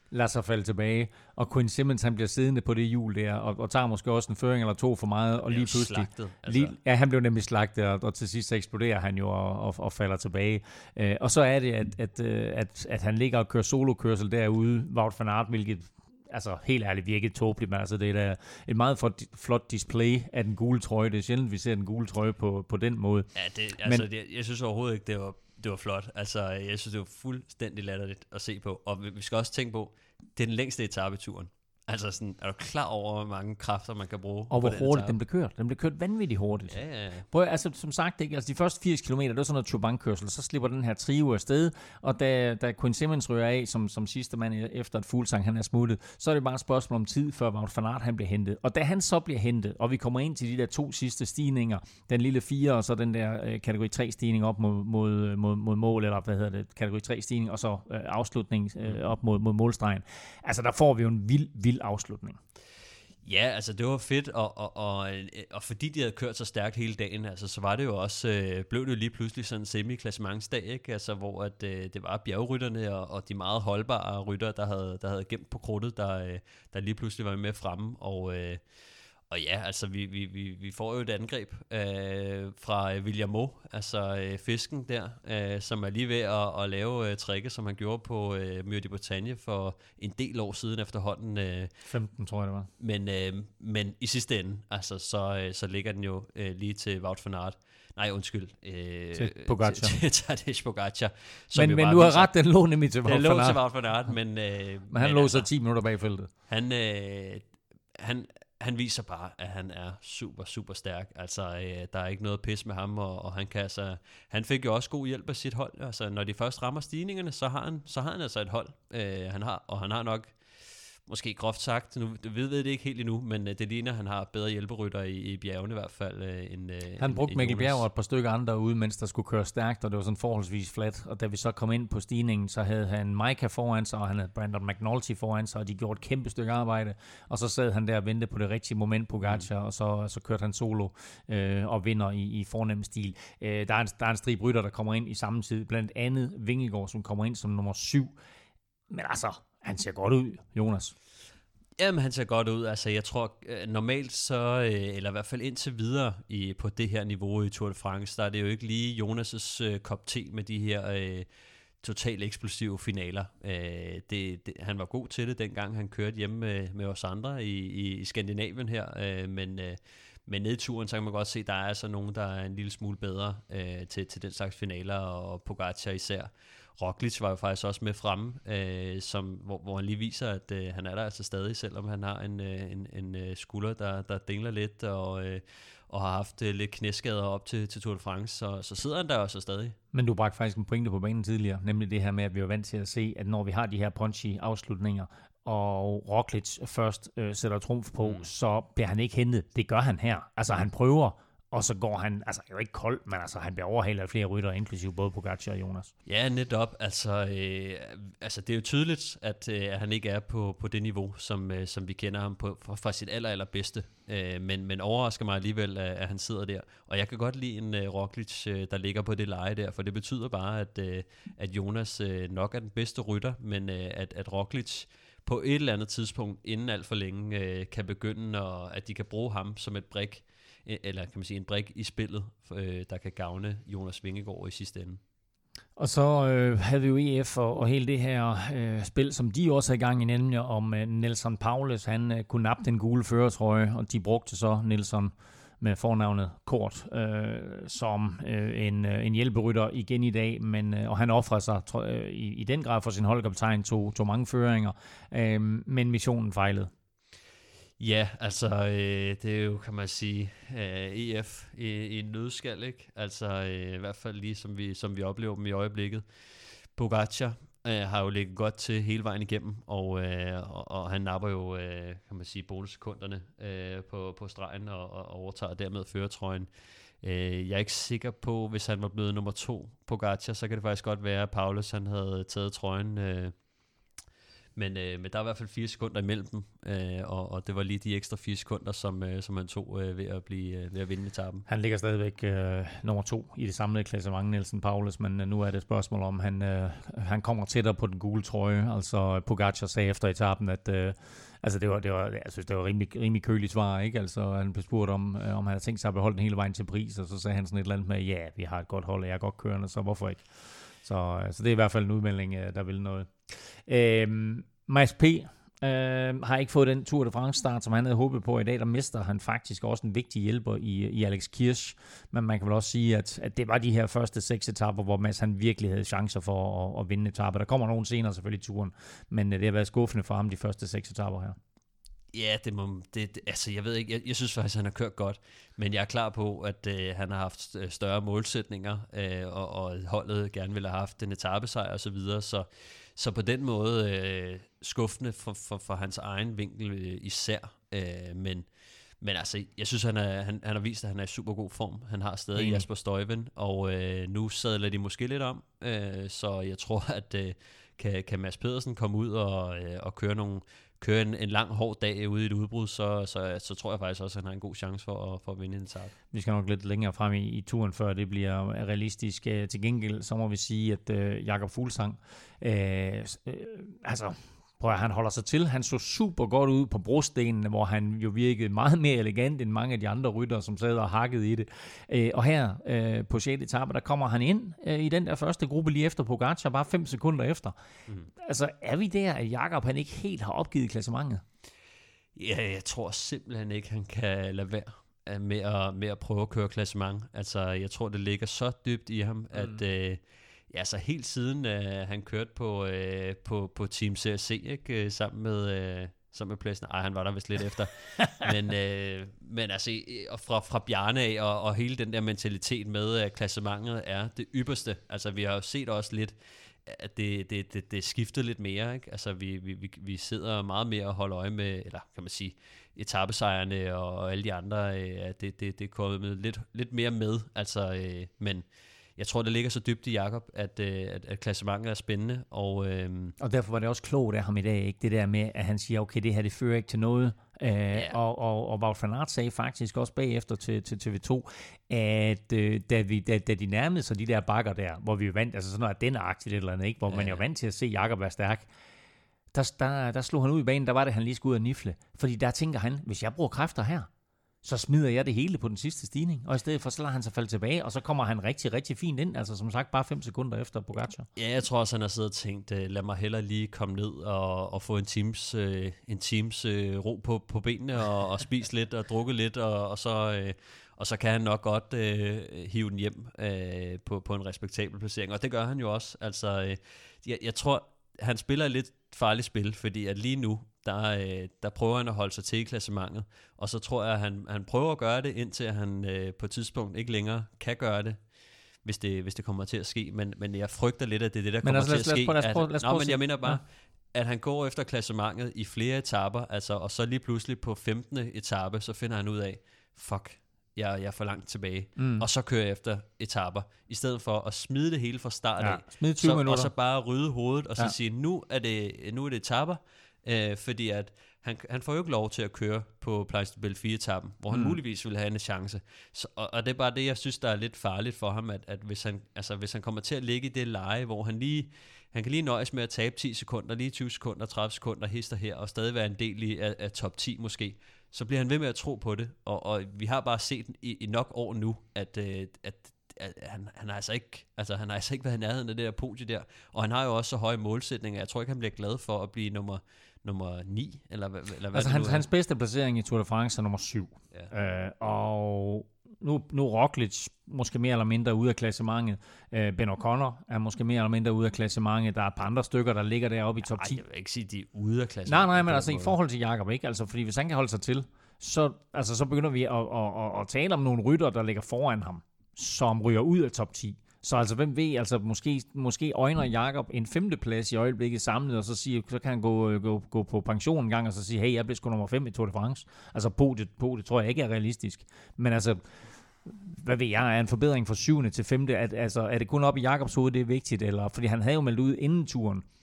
Speaker 2: lader sig falde tilbage, og Quinn Simmons, han bliver siddende på det hjul der, og, og tager måske også en føring eller to for meget, og lige pludselig...
Speaker 3: Slagtet, altså.
Speaker 2: lige, ja, han blev nemlig slagtet, og, og til sidst så eksploderer han jo og, og, og falder tilbage. Øh, og så er det, at, at, at, at han ligger og kører solokørsel derude, Wout van Aert, hvilket... altså helt ærligt virkelig tåbeligt, men altså det er da et meget flot display af den gule trøje. Det er sjældent, vi ser den gule trøje på, på den måde.
Speaker 3: Ja, det, altså,
Speaker 2: men,
Speaker 3: det, jeg synes overhovedet ikke, det var, det var flot. Altså, jeg synes, det var fuldstændig latterligt at se på. Og vi, vi skal også tænke på, det er den længste etape i turen. Altså sådan, er du klar over, hvor mange kræfter man kan bruge?
Speaker 2: Og hvor hurtigt den blev kørt. Den blev kørt vanvittigt hurtigt.
Speaker 3: Ja, ja, ja.
Speaker 2: Prøv, altså, som sagt, ikke? Altså, de første firs kilometer, det var sådan noget turbankørsel, så slipper den her trio afsted, og da, da Quinn Simmons rører af, som, som sidste mand efter et Fuglsang, han er smuttet, så er det bare et spørgsmål om tid, før Wout van Aert, han bliver hentet. Og da han så bliver hentet, og vi kommer ind til de der to sidste stigninger, den lille fire, og så den der øh, kategori tre stigning op mod, mod, mod, mod mål, eller hvad hedder det, kategori tre stigning, og så øh, afslutning øh, op mod, mod målstregen. Altså, der får vi jo en vild, vild afslutning.
Speaker 3: Ja, altså det var fedt, og, og, og, og fordi de havde kørt så stærkt hele dagen, altså så var det jo også, øh, blev det jo lige pludselig sådan en semi-klassementsdag, ikke? Altså hvor at, øh, det var bjergrytterne og, og de meget holdbare ryttere, der havde, der havde gemt på krudtet, der, øh, der lige pludselig var med fremme, og... Øh, Og ja, altså vi, vi, vi, vi får jo et angreb øh, fra William Mo, altså øh, fisken der, øh, som er lige ved at, at lave øh, tricket, som han gjorde på øh, Mur de Bretagne for en del år siden efterhånden. Øh,
Speaker 2: femten tror jeg det var. Men,
Speaker 3: øh, men i sidste ende, altså så, øh, så ligger den jo øh, lige til Wout van Aert. Nej, undskyld. Øh,
Speaker 2: til Pogacar.
Speaker 3: Til Tadej Pogacar.
Speaker 2: Men, men du har ret, den lå nemlig til Wout van Aert.
Speaker 3: Den lå til Wout van Aert, men... Øh,
Speaker 2: men han
Speaker 3: men,
Speaker 2: lå
Speaker 3: altså,
Speaker 2: så ti minutter bag feltet.
Speaker 3: Han... Øh, han Han viser bare, at han er super, super stærk. Altså, øh, der er ikke noget pis med ham, og, og han kan altså... Han fik jo også god hjælp af sit hold. Altså, når de først rammer stigningerne, så har han, så har han altså et hold. Øh, han har, og han har nok, måske groft sagt, nu ved vi det ikke helt endnu, men øh, det ligner, han har bedre hjælperytter i, i bjergene i hvert fald. Øh, end, øh,
Speaker 2: han brugte
Speaker 3: end,
Speaker 2: Mikkel Bjerg og et par stykker andre ude, mens der skulle køre stærkt, og det var sådan forholdsvis fladt. Og da vi så kom ind på stigningen, så havde han Maika foran sig, og han havde Brandon McNulty foran sig, og de gjorde et kæmpe stykke arbejde. Og så sad han der og ventede på det rigtige moment, Pogacar, mm. og så, så kørte han solo øh, og vinder i, i fornem stil. Øh, der, er en, der er en strib rytter, der kommer ind i samme tid, blandt andet Vingegaard, som kommer ind som nummer syv. Men altså, han ser godt ud, Jonas.
Speaker 3: Jamen, han ser godt ud. Altså, jeg tror normalt så, eller i hvert fald indtil videre i, på det her niveau i Tour de France, der er det jo ikke lige Jonas' øh, kop te med de her øh, totalt eksplosive finaler. Øh, det, det, han var god til det, dengang han kørte hjemme med, med os andre i, i, i Skandinavien her, øh, men... Øh, Men ned i turen, så kan man godt se, at der er altså nogen, der er en lille smule bedre øh, til, til den slags finaler, og Pogacar især. Roglic var jo faktisk også med fremme, øh, som, hvor, hvor han lige viser, at øh, han er der altså stadig, selvom han har en, øh, en, en skulder, der, der dingler lidt, og, øh, og har haft øh, lidt knæskader op til, til Tour de France, så, så sidder han der også stadig.
Speaker 2: Men du bragte faktisk en pointe på banen tidligere, nemlig det her med, at vi er vant til at se, at når vi har de her punchy afslutninger, og Roglic først øh, sætter trumf på, mm. så bliver han ikke hentet. Det gør han her. Altså han prøver, og så går han, altså jo ikke kold, men altså han bliver overhalet af flere rytter, inklusive både Pogacar og Jonas.
Speaker 3: Ja, netop. Altså, øh, altså det er jo tydeligt, at øh, han ikke er på, på det niveau, som, øh, som vi kender ham på, fra, fra sit aller, allerbedste. Øh, men, men overrasker mig alligevel, at, at han sidder der. Og jeg kan godt lide en øh, Roglic, øh, der ligger på det leje der, for det betyder bare, at, øh, at Jonas øh, nok er den bedste rytter, men øh, at, at Roglic på et eller andet tidspunkt, inden alt for længe, øh, kan begynde, og at de kan bruge ham som et brik, eller kan man sige en brik i spillet, øh, der kan gavne Jonas Vingegaard i sidste ende. Og
Speaker 2: så øh, havde vi jo E F og, og hele det her øh, spil, som de også er i gang i, nemlig om øh, Nelson Paulus, han øh, kunne nappe den gule førertrøje, og de brugte så Nelson med fornavnet Kort, øh, som øh, en, øh, en hjælperytter igen i dag, men, øh, og han offrede sig tro, øh, i, i den grad for sin holdkaptajn, tog, tog mange føringer, øh, men missionen fejlede.
Speaker 3: Ja, altså øh, det er jo, kan man sige, øh, E F i, i en nødskal, ikke? Altså øh, i hvert fald lige som vi, som vi oplever dem i øjeblikket. Pogacar øh, har jo ligget godt til hele vejen igennem, og, øh, og, og han napper jo, øh, kan man sige, bonussekunderne øh, på, på stregen og, og overtager dermed førertrøjen. Øh, jeg er ikke sikker på, hvis han var blevet nummer to Pogacar, så kan det faktisk godt være, at Paulus han havde taget trøjen. Øh, Men, øh, men der er i hvert fald fire sekunder imellem dem, øh, og, og det var lige de ekstra fire sekunder, som, øh, som han tog øh, ved, at blive, øh, ved at vinde etappen.
Speaker 2: Han ligger stadigvæk øh, nummer to i det samlede klassement, Nelson Paulus, men øh, nu er det et spørgsmål om, han, øh, han kommer tættere på den gule trøje. Altså Pogacar sagde efter etappen, at øh, altså, det var, det var, jeg synes, det var rimelig, rimelig køligt svar, ikke? Altså, han blev spurgt om, øh, om han havde tænkt sig at beholde den hele vejen til Paris, og så sagde han sådan et eller andet med, ja, vi har et godt hold, og jeg er godt kørende, så hvorfor ikke? Så, øh, så det er i hvert fald en udmelding, øh, der vil noget. Øh, Mads P. Øh, har ikke fået den Tour de France start, som han havde håbet på i dag. Der mister han faktisk også en vigtig hjælper i, i Alex Kirch. Men man kan vel også sige, at, at det var de her første seks etapper, hvor Mads han virkelig havde chancer for at, at vinde etapper. Der kommer nogen senere selvfølgelig i turen, men det har været skuffende for ham de første seks etapper her.
Speaker 3: Ja, det må, det, det, altså jeg ved ikke, jeg, jeg synes faktisk, at han har kørt godt, men jeg er klar på, at øh, han har haft større målsætninger, øh, og, og holdet gerne ville have haft en etapesejr og så videre, så, så på den måde øh, skuffende for, for, for hans egen vinkel øh, især, øh, men, men altså, jeg synes, han, er, han, han har vist, at han er i super god form. Han har stadig mm. Jasper Stuyven, og øh, nu sadler de måske lidt om, øh, så jeg tror, at øh, kan, kan Mads Pedersen komme ud og, øh, og køre nogle køre en, en lang, hård dag ude i et udbrud, så, så, så tror jeg faktisk også, at han har en god chance for at, for at vinde en etape.
Speaker 2: Vi skal nok lidt længere frem i, i turen, før det bliver realistisk. Til gengæld, så må vi sige, at øh, Jakob Fuglsang, øh, øh, altså, prøv at han holder sig til. Han så super godt ud på brostenene, hvor han jo virkede meget mere elegant end mange af de andre ryttere, som sad og hakkede i det. Øh, og her øh, på sjette etape, der kommer han ind øh, i den der første gruppe lige efter Pogacar, bare fem sekunder efter. Mm. Altså, er vi der, at Jakob han ikke helt har opgivet klassementet?
Speaker 3: Ja, jeg tror simpelthen ikke, han kan lade være med at, med at prøve at køre klassement. Altså, jeg tror, det ligger så dybt i ham, mm. at... Øh, ja, så helt siden øh, han kørte på, øh, på, på Team C R C, ikke? Øh, sammen med, øh, sammen med pladsen. Ej, han var der vist lidt efter. Men, øh, men altså, og fra, fra Bjarne af, og, og hele den der mentalitet med, at klassementet er det ypperste. Altså, vi har jo set også lidt, at det, det, det, det skifter lidt mere, ikke? Altså, vi, vi, vi sidder meget mere og holder øje med, eller kan man sige, etapesejrene og alle de andre, øh, det, det, det er kommet lidt, lidt mere med. Altså, øh, men... Jeg tror, det ligger så dybt i Jakob, at, at, at klassementet er spændende. Og, øhm,
Speaker 2: og derfor var det også klogt af ham i dag, ikke? Det der med, at han siger, okay, det her, det fører ikke til noget. Øh, yeah. Og, og, og Wout van Aert sagde faktisk også bagefter til, til T V to, at øh, da, vi, da, da de nærmede sig de der bakker der, hvor vi jo vandt, altså sådan noget af den-agtigt eller andet, ikke? Hvor yeah. man jo vant til at se Jakob være stærk, der, der, der slog han ud i banen, der var det, han lige skulle ud og nifle. Fordi der tænker han, hvis jeg bruger kræfter her, så smider jeg det hele på den sidste stigning, og i stedet for, så lader han sig falde tilbage, og så kommer han rigtig, rigtig fint ind, altså som sagt bare fem sekunder efter Pogacar.
Speaker 3: Ja, jeg tror også, han har siddet og tænkt, lad mig hellere lige komme ned og, og få en teams, øh, en teams øh, ro på, på benene, og, og spise lidt, og drukke lidt, og, og, så, øh, og så kan han nok godt øh, hive den hjem øh, på, på en respektabel placering, og det gør han jo også. Altså, øh, jeg, jeg tror, han spiller et lidt farligt spil, fordi at lige nu, Der, øh, der prøver han at holde sig til i klassementet, og så tror jeg, at han, han prøver at gøre det, indtil han øh, på et tidspunkt ikke længere kan gøre det, hvis det, hvis det kommer til at ske. Men, men jeg frygter lidt, at det er det, der men kommer altså, til at ske. Lad os prøve, lad os prøve, men jeg mener bare, ja. at han går efter klassementet i flere etaper, altså, og så lige pludselig på femtende etape, så finder han ud af, fuck, jeg, jeg er for langt tilbage, mm. og så kører jeg efter etaper, i stedet for at smide det hele fra start af,
Speaker 2: ja, så,
Speaker 3: og så bare rydde hovedet, og så ja. sige, nu er det, nu er det etaper, Øh, fordi at han, han får jo ikke lov til at køre på Plejstebæl fire-etappen, hvor han mm. muligvis ville have en chance. Så, og, og det er bare det, jeg synes, der er lidt farligt for ham, at, at hvis, han, altså, hvis han kommer til at ligge i det leje, hvor han lige han kan lige nøjes med at tabe ti sekunder, lige tyve sekunder, tredive sekunder, hister her, og stadig være en del i, af, af top ti måske, så bliver han ved med at tro på det. Og, og vi har bare set i, i nok år nu, at, at, at Han, han, har altså ikke, altså, han har altså ikke været i nærheden af det der podie der, og han har jo også så høje målsætninger. Jeg tror ikke, han bliver glad for at blive nummer, nummer ni, eller, eller hvad
Speaker 2: altså, hans, hans bedste placering i Tour de France er nummer syv. Ja. Øh, og nu, nu Roglic måske mere eller mindre ude af klassementet. Øh, Ben O'Connor er måske mere eller mindre ude af klassementet. Der er et par andre stykker, der ligger deroppe i top ti.
Speaker 3: Nej, jeg vil ikke sige, de er ude af klassementet.
Speaker 2: Nej, nej, men altså i forhold til Jakob, ikke? Altså, fordi hvis han kan holde sig til, så, altså, så begynder vi at, at, at, at tale om nogle rytter, der ligger foran ham, som ryger ud af top ti. Så altså, hvem ved, altså måske, måske øjner Jakob en femteplads i øjeblikket samlet, og så, siger, så kan han gå, gå, gå på pension en gang, og så sige, hey, jeg blev sgu nummer fem i Tour de France. Altså, på det, på det tror jeg ikke er realistisk. Men altså, hvad ved jeg, er en forbedring fra syvende til femte, at, altså, er det kun op i Jakobs hoved, det er vigtigt, eller, fordi han havde jo meldt ud inden turen,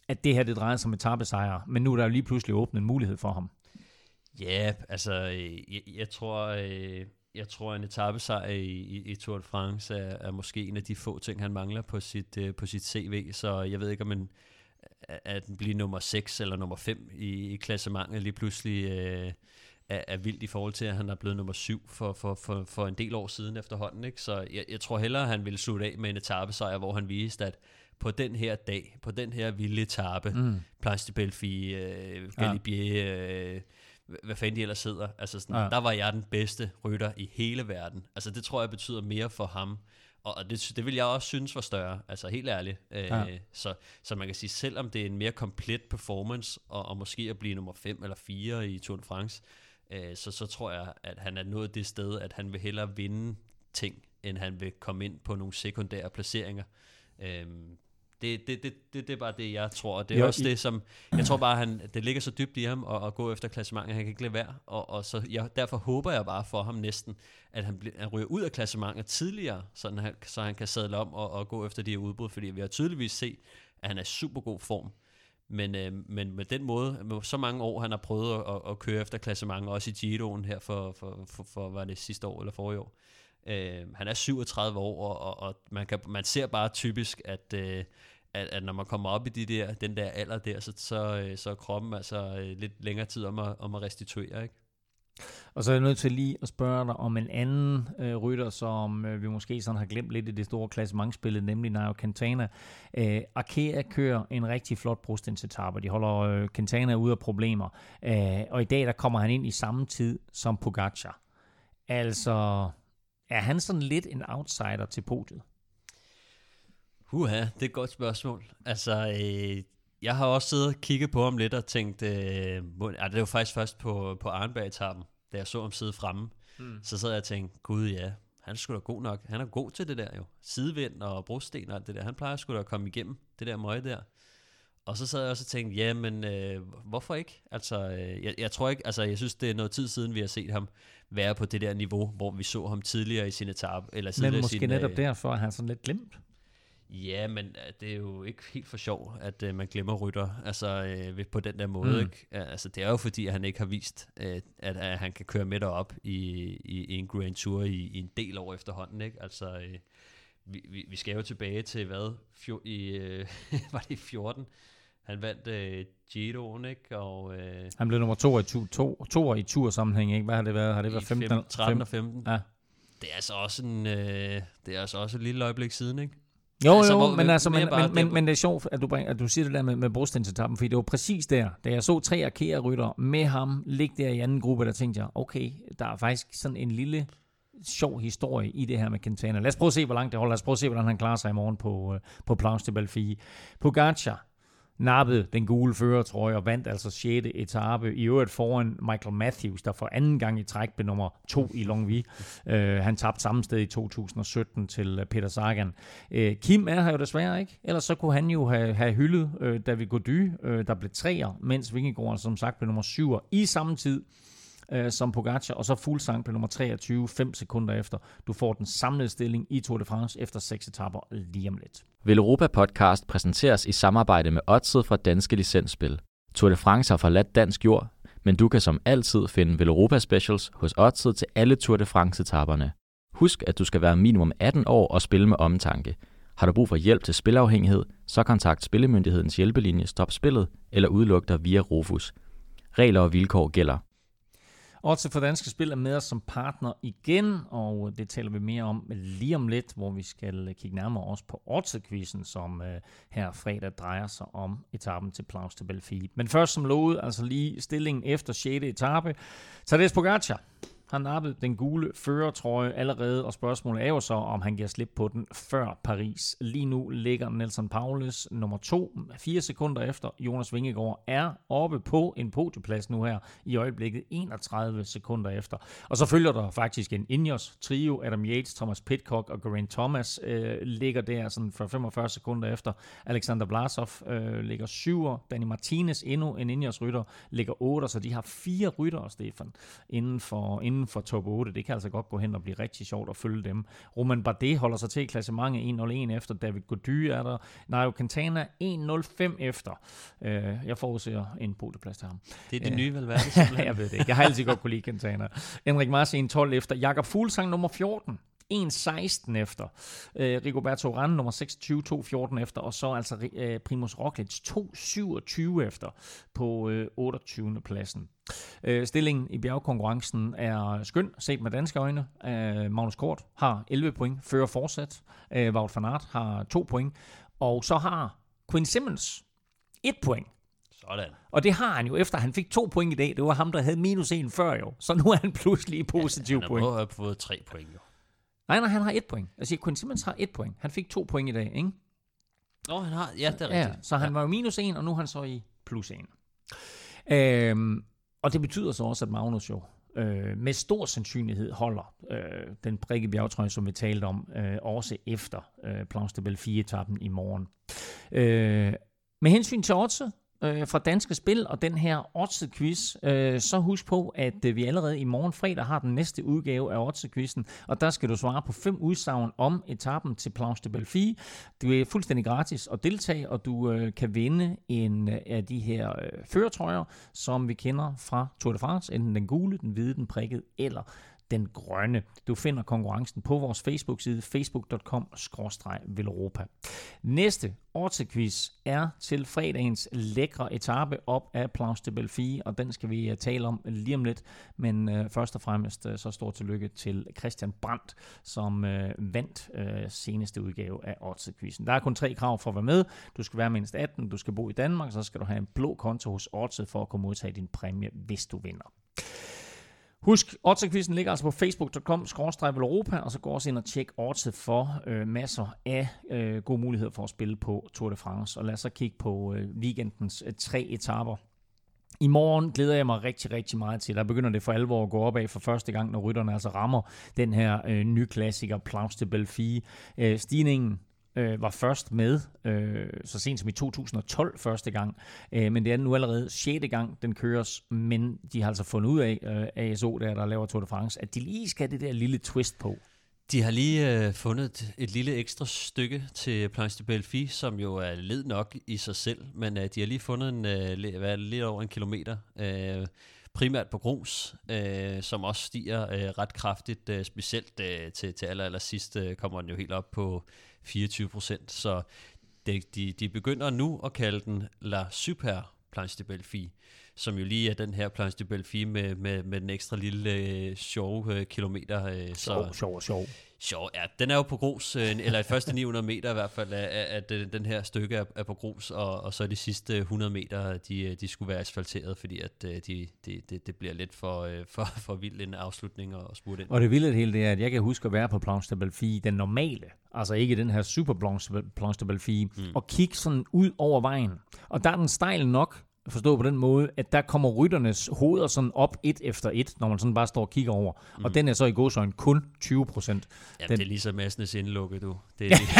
Speaker 2: at det her det drejer sig om etapesejre, men nu er der jo lige pludselig åbnet en mulighed for ham.
Speaker 3: Ja, altså, jeg, jeg tror, jeg tror en etapesejr i, i, i Tour de France er, er måske en af de få ting, han mangler på sit, på sit C V, så jeg ved ikke, om en, at den bliver nummer seks eller nummer fem i, i klassementet lige pludselig øh, er, er vildt i forhold til, at han er blevet nummer syv for, for, for, for en del år siden efterhånden, ikke? Så jeg, jeg tror hellere, at han ville slutte af med en etapesejr, hvor han viste, at på den her dag, på den her vilde etape, mm. Planche de Belfi, øh, Galibier, øh, hvad fanden de ellers sidder, altså sådan, ja. Der var jeg den bedste rytter i hele verden. Altså det tror jeg betyder mere for ham, og det, det vil jeg også synes var større, altså helt ærligt. Ja. Øh, så, så man kan sige, selvom det er en mere komplet performance, og, og måske at blive nummer fem eller fire i Tour de France, øh, så, så tror jeg, at han er nået det sted, at han vil hellere vinde ting, end han vil komme ind på nogle sekundære placeringer. Øh, Det, det, det, det, det er bare det, jeg tror, og det er jo, også i... det, som, jeg tror bare, han, det ligger så dybt i ham, at, at gå efter klassementet, han kan ikke lade være, og, og så jeg, derfor håber jeg bare for ham næsten, at han, bl- han ryger ud af klassementet tidligere, sådan han, så han kan sadle om og, og gå efter de her udbrud, fordi vi har tydeligvis set, at han er i super god form, men, øh, men med den måde, med så mange år, han har prøvet at, at køre efter klassementet, også i Giroen her for, for, for, for, var det sidste år eller forrige år. Uh, han er syvogtredive år, og, og man, kan, man ser bare typisk, at, uh, at, at når man kommer op i de der, den der alder der, så, så, så er kroppen altså uh, lidt længere tid om at, om at restituere, ikke?
Speaker 2: Og så er jeg nødt til lige at spørge dig om en anden øh, rytter, som øh, vi måske sådan har glemt lidt i det store klassementsspillet, nemlig Nairo Quintana. Øh, Arkea kører en rigtig flot brostensetape. De holder øh, Quintana ude af problemer. Øh, og i dag der kommer han ind i samme tid som Pogacar. Altså... Er han sådan lidt en outsider til podiet?
Speaker 3: Uha, det er et godt spørgsmål. Altså, øh, jeg har også siddet og kigget på ham lidt og tænkt, øh, ja, det var faktisk først på, på Arnberg-etappen, da jeg så ham sidde fremme. Hmm. Så sad jeg og tænkte, gud ja, han er sgu da god nok. Han er god til det der jo. Sidevind og brosten og alt det der. Han plejer sgu da at komme igennem det der møg der. Og så sad jeg også og tænkte, ja, men øh, hvorfor ikke? Altså, øh, jeg, jeg tror ikke, altså, jeg synes, det er noget tid siden, vi har set ham være på det der niveau, hvor vi så ham tidligere i sin etape. Eller
Speaker 2: men måske
Speaker 3: sin,
Speaker 2: netop
Speaker 3: øh,
Speaker 2: derfor er han sådan lidt glemt.
Speaker 3: Ja, men det er jo ikke helt for sjov, at øh, man glemmer rytter, altså øh, på den der måde, mm. ikke? Altså, det er jo fordi, at han ikke har vist, øh, at, at han kan køre med derop i, i, i en Grand Tour i, i en del år efterhånden, ikke? Altså, øh, vi, vi, vi skal jo tilbage til, hvad, Fjor, i, øh, var det i fjorten? Han vandt øh, Giroen, ikke? Og, øh,
Speaker 2: han blev nummer to i, to, to, to i tursammenhæng, ikke? Hvad har det været? Har det været femten?
Speaker 3: tretten og femten.
Speaker 2: Ja.
Speaker 3: Det er altså også en, øh, det er altså også et lille øjeblik siden, ikke?
Speaker 2: Jo,
Speaker 3: altså,
Speaker 2: jo,
Speaker 3: hvor,
Speaker 2: men, altså, men,
Speaker 3: bare,
Speaker 2: men, men, men det er sjovt, at du, bringer, at du siger det der med, med brostensetappen, fordi det var præcis der, da jeg så tre Arkea-rytter med ham ligge der i anden gruppe, der tænkte jeg, okay, der er faktisk sådan en lille sjov historie i det her med Quintana. Lad os prøve at se, hvor langt det holder. Lad os prøve at se, hvordan han klarer sig i morgen på, på Planche de Belfi. Pogacar nappede den gule førertrøje og vandt altså sjette etape, i øvrigt foran Michael Matthews, der for anden gang i træk blev nummer to i Longwy. Uh, han tabte samme sted i to tusind og sytten til Peter Sagan. Uh, Kim er her jo desværre ikke, ellers så kunne han jo have, have hyldet uh, David Gaudu, uh, der blev treer, mens Vingegaard som sagt blev nummer syver i samme tid uh, som Pogacar, og så Fuglsang blev nummer treogtyve, fem sekunder efter. Du får den samlede stilling i Tour de France efter seks etaper lige om lidt.
Speaker 4: Velropa Podcast præsenteres i samarbejde med Odset fra Danske Licensspil. Tour de France har forladt dansk jord, men du kan som altid finde Velropa Specials hos Odset til alle Tour de France-etaperne. Husk, at du skal være minimum atten år og spille med omtanke. Har du brug for hjælp til spilafhængighed, så kontakt Spillemyndighedens hjælpelinje Stop Spillet eller udluk dig via Rofus. Regler og vilkår gælder.
Speaker 2: Odset for Danske Spil er med os som partner igen, og det taler vi mere om lige om lidt, hvor vi skal kigge nærmere også på Odset-quizzen, som øh, her fredag drejer sig om etappen til Planche de Belfi. Men først som lovet, altså lige stillingen efter sjette etape. Tadej Pogacar har nappet den gule førertrøje allerede, og spørgsmålet er jo så, om han giver slip på den før Paris. Lige nu ligger Nelson Paulus nummer to, fire sekunder efter. Jonas Vingegaard er oppe på en podieplads nu her, i øjeblikket enogtredive sekunder efter. Og så følger der faktisk en Ineos trio, Adam Yates, Thomas Pidcock og Geraint Thomas øh, ligger der sådan for femogfyrre sekunder efter. Alexander Vlasov øh, ligger syver, Dani Martinez, endnu en Ineos rytter, ligger otte, så de har fire ryttere, Stefan, inden for inden inden for top otte. Det kan altså godt gå hen og blive rigtig sjovt at følge dem. Romain Bardet holder sig til i klassementet en nul en efter. David Gaudu er der. Nairo Quintana en nul fem efter. Jeg forudser en podieplads til ham.
Speaker 3: Det er det nye Valverde, simpelthen.
Speaker 2: Jeg ved det ikke. Jeg har altid godt kunne lide Quintana. Enric Mas en tolv efter. Jakob Fuglsang nummer fjorten. en seksten efter. Øh, Rigoberto Urán nummer seksogtyve, to fjorten efter. Og så altså øh, Primož Roglič to syvogtyve efter på øh, otteogtyvende pladsen. Øh, stillingen i bjergkonkurrencen er skøn, set med danske øjne. Øh, Magnus Kort har elleve point, fører fortsat. Øh, Wout van Aert har to point. Og så har Quinn Simmons et point.
Speaker 3: Sådan.
Speaker 2: Og det har han jo, efter han fik to point i dag. Det var ham, der havde minus en før jo. Så nu er han pludselig positiv
Speaker 3: ja,
Speaker 2: point.
Speaker 3: Han har fået tre point jo.
Speaker 2: Nej, nej, han har et point. Jeg siger, Quinn Simmons har et point. Han fik to point i dag, ikke?
Speaker 3: Nå, han har, ja, det er
Speaker 2: ja,
Speaker 3: rigtigt.
Speaker 2: Så han ja. var jo minus en, og nu er han så i plus en. Øhm, og det betyder så også, at Magnus jo øh, med stor sandsynlighed holder øh, den prikke bjergtrøje, som vi talte om, øh, også efter øh, Planche de Belfi-etappen i morgen. Øh, med hensyn til oddset, fra Danske Spil og den her Odds-quiz, øh, så husk på, at øh, vi allerede i morgen fredag har den næste udgave af Odds-quizzen, og der skal du svare på fem udsagn om etappen til Planche de Belfi. Det er fuldstændig gratis at deltage, og du øh, kan vinde en øh, af de her øh, førertrøjer, som vi kender fra Tour de France, enten den gule, den hvide, den prikkede eller den grønne. Du finder konkurrencen på vores Facebook-side, facebook punktum com skråstreg velropa. Næste Odds-quiz er til fredagens lækre etape op af Planche de Belfi, og den skal vi tale om lige om lidt. Men øh, først og fremmest øh, så stort tillykke til Christian Brandt, som øh, vandt øh, seneste udgave af Odds-quizzen. Der er kun tre krav for at være med. Du skal være mindst atten, du skal bo i Danmark, så skal du have en blå konto hos Oddset for at kunne modtage din præmie, hvis du vinder. Husk, Odds-quizzen ligger altså på facebook punktum com skråstreg velropa, og så gå også ind og tjek Oddset for øh, masser af øh, gode muligheder for at spille på Tour de France. Og lad os så kigge på øh, weekendens øh, tre etaper. I morgen glæder jeg mig rigtig, rigtig meget til. Der begynder det for alvor at gå opad for første gang, når rytterne altså rammer den her øh, nye klassiker, Planche de Belfi. Øh, stigningen øh, var først med, øh, så sent som i to tusind og tolv første gang, øh, men det er nu allerede sjette gang, den køres, men de har altså fundet ud af, øh, A S O, der, der laver Tour de France, at de lige skal have det der lille twist på.
Speaker 3: De har lige øh, fundet et, et lille ekstra stykke til Planche de Belfi, som jo er led nok i sig selv, men øh, de har lige fundet en, øh, hvad, lidt over en kilometer, øh, primært på grus, øh, som også stiger øh, ret kraftigt, øh, specielt øh, til, til aller, aller sidst øh, kommer den jo helt op på fireogtyve procent, så det, de, de begynder nu at kalde den La Super Planche de Belfi, som jo lige er den her Planche de Belfi med, med, med den ekstra lille øh, sjove øh, kilometer. Øh,
Speaker 2: sjov, sjov, sjov.
Speaker 3: Sjov, ja. Den er jo på grus, øh, eller i første ni hundrede meter i hvert fald, at, at den her stykke er, er på grus, og, og så de sidste hundrede meter, de, de skulle være asfalteret, fordi at de, de, de, det bliver lidt for, for, for vild en afslutning og spurte ind.
Speaker 2: Og det vilde hele det er, at jeg kan huske at være på Planche de Belfi, den normale, altså ikke den her super Planche de Belfi, mm. og kigge sådan ud over vejen. Og der er den stejl nok, forstå på den måde, at der kommer rytternes hoveder sådan op et efter et, når man sådan bare står og kigger over. Mm. Og den er så i gåseøjne kun tyve procent.
Speaker 3: Jamen, den... det er ligesom Massenes indlukke, du. Det er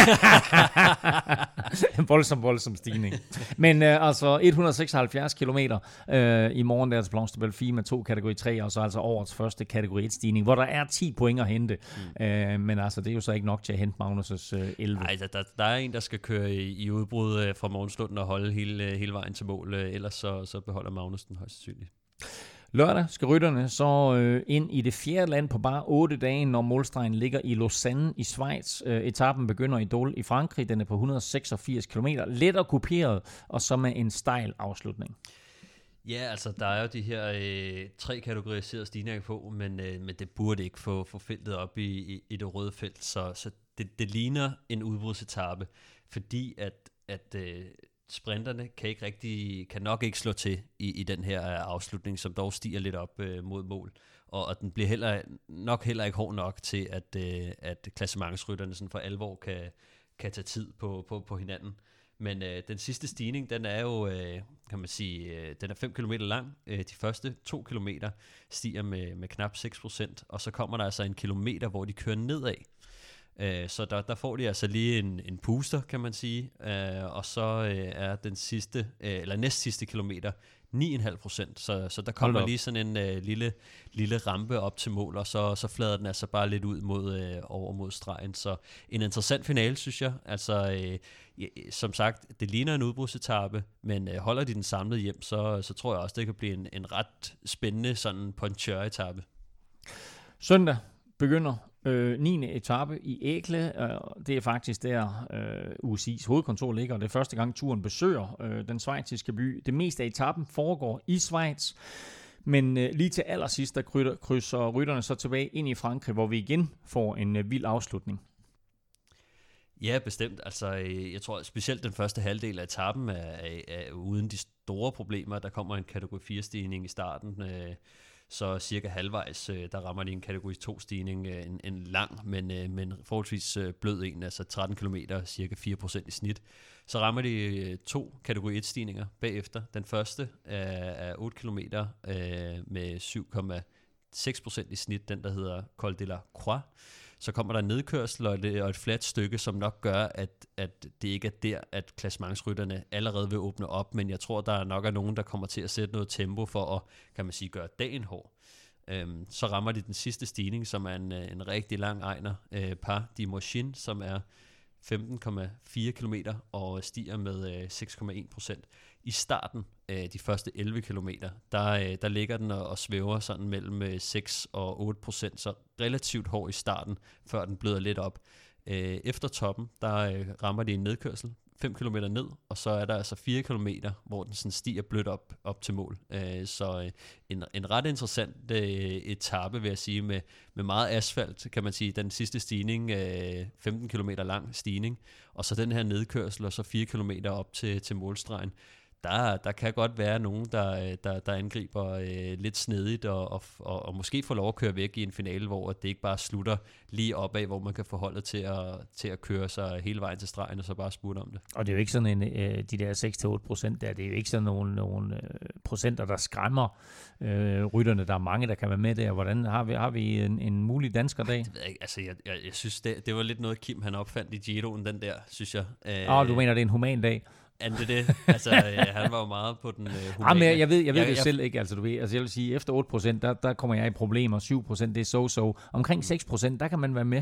Speaker 2: en voldsom, voldsom stigning. Men øh, altså et hundrede og seksoghalvfjerds kilometer øh, i morgen der til Planche de Belfi med to kategori tre, og så altså årets første kategori et stigning, hvor der er ti point at hente. Mm. Øh, men altså, det er jo så ikke nok til at hente Magnus' øh, elleve.
Speaker 3: Nej, der, der, der er en, der skal køre i, i udbrud øh, fra morgenstunden og holde hele, øh, hele vejen til mål, øh, ellers så, så beholder Magnus den højst sandsynligt.
Speaker 2: Lørdag skal rytterne så øh, ind i det fjerde land på bare otte dage, når målstregen ligger i Lausanne i Schweiz. Øh, etappen begynder i Dole i Frankrig. Den er på et hundrede og seksogfirs kilometer. Let og kuperet, og så med en stejl afslutning.
Speaker 3: Ja, altså der er jo de her øh, tre kategoriserede stigninger på, men, øh, men det burde ikke få, få feltet op i, i, i det røde felt, så, så det, det ligner en udbrudsetappe, fordi at, at øh, sprinterne kan ikke rigtig, kan nok ikke slå til i, i den her afslutning, som dog stiger lidt op øh, mod mål, og, og den bliver heller, nok heller ikke hård nok til, at, øh, at klassementsrytterne sådan for alvor kan, kan tage tid på, på, på hinanden. Men øh, den sidste stigning, den er jo, øh, kan man sige, øh, den er fem kilometer lang. Øh, de første to kilometer stiger med, med knap seks procent, og så kommer der altså en kilometer, hvor de kører nedad. Øh, så der, der får de altså lige en, en puster, kan man sige. Øh, og så øh, er den sidste, øh, eller næst sidste kilometer, ni komma fem procent. Så, så der kommer lige sådan en øh, lille, lille rampe op til mål, og så, så flader den altså bare lidt ud mod, øh, over mod stregen. Så en interessant finale, synes jeg. Altså, øh, som sagt, det ligner en udbrudsetape, men øh, holder de den samlet hjem, så, så tror jeg også, det kan blive en, en ret spændende sådan puncheur-etape.
Speaker 2: Søndag begynder øh, niende etape i Ægle. Øh, det er faktisk der øh, U C I's hovedkontor ligger, og det er første gang turen besøger øh, den schweiziske by. Det meste af etappen foregår i Schweiz, men øh, lige til allersidst, der krydser, krydser rytterne så tilbage ind i Frankrig, hvor vi igen får en øh, vild afslutning.
Speaker 3: Ja, bestemt. Altså, jeg tror specielt den første halvdel af etappen er, er, er uden de store problemer. Der kommer en kategori fire-stigning i starten, øh, så cirka halvvejs, øh, der rammer de en kategori to-stigning, øh, en, en lang, men, øh, men forholdsvis øh, blød en, altså tretten kilometer, cirka fire procent i snit. Så rammer de øh, to kategori et-stigninger bagefter. Den første er, er otte kilometer øh, med syv komma seks procent i snit, den der hedder Col de la Croix. Så kommer der en nedkørsel og et, og et fladt stykke, som nok gør, at, at det ikke er der, at klassementsrytterne allerede vil åbne op, men jeg tror, der nok er nogen, der kommer til at sætte noget tempo for at, kan man sige, gøre dagen hård. Øhm, så rammer de den sidste stigning, som er en, en rigtig lang ejner, øh, Pas de Morchin, som er femten komma fire kilometer og stiger med øh, seks komma en procent. I starten, øh, de første elleve kilometer, der, øh, der ligger den og, og svæver sådan mellem øh, seks og otte procent, så relativt hård i starten, før den bløder lidt op. Øh, efter toppen, der øh, rammer de en nedkørsel, fem kilometer ned, og så er der altså fire kilometer, hvor den sådan stiger blødt op, op til mål. Øh, så øh, en, en ret interessant øh, etape, vil jeg sige, med, med meget asfalt, kan man sige. Den sidste stigning, øh, femten kilometer lang stigning, og så den her nedkørsel, og så fire kilometer op til, til målstregen. Der, der kan godt være nogen, der, der, der angriber øh, lidt snedigt og, og, og, og måske får lov at køre væk i en finale, hvor det ikke bare slutter lige opad, hvor man kan få holdet til at, til at køre sig hele vejen til stregen og så bare sputte om det.
Speaker 2: Og det er jo ikke sådan en, øh, de der seks til otte procent der, det er jo ikke sådan nogle, nogle øh, procenter, der skræmmer øh, rytterne. Der er mange, der kan være med der. Hvordan har vi, har vi en, en mulig danskerdag?
Speaker 3: Det ved jeg ikke. Altså, jeg, jeg, jeg synes, det, det var lidt noget, Kim han opfandt i Giroen, den der, synes jeg.
Speaker 2: Åh, oh, du mener, det er en human dag?
Speaker 3: Er det det? Altså, ja, han var jo meget på den uh, humane.
Speaker 2: Jamen, jeg ved, jeg ved
Speaker 3: jeg,
Speaker 2: det
Speaker 3: jeg,
Speaker 2: selv ikke, altså du ved, altså jeg vil sige, efter otte procent, der, der kommer jeg i problemer, syv procent det er so-so, omkring seks procent, der kan man være med.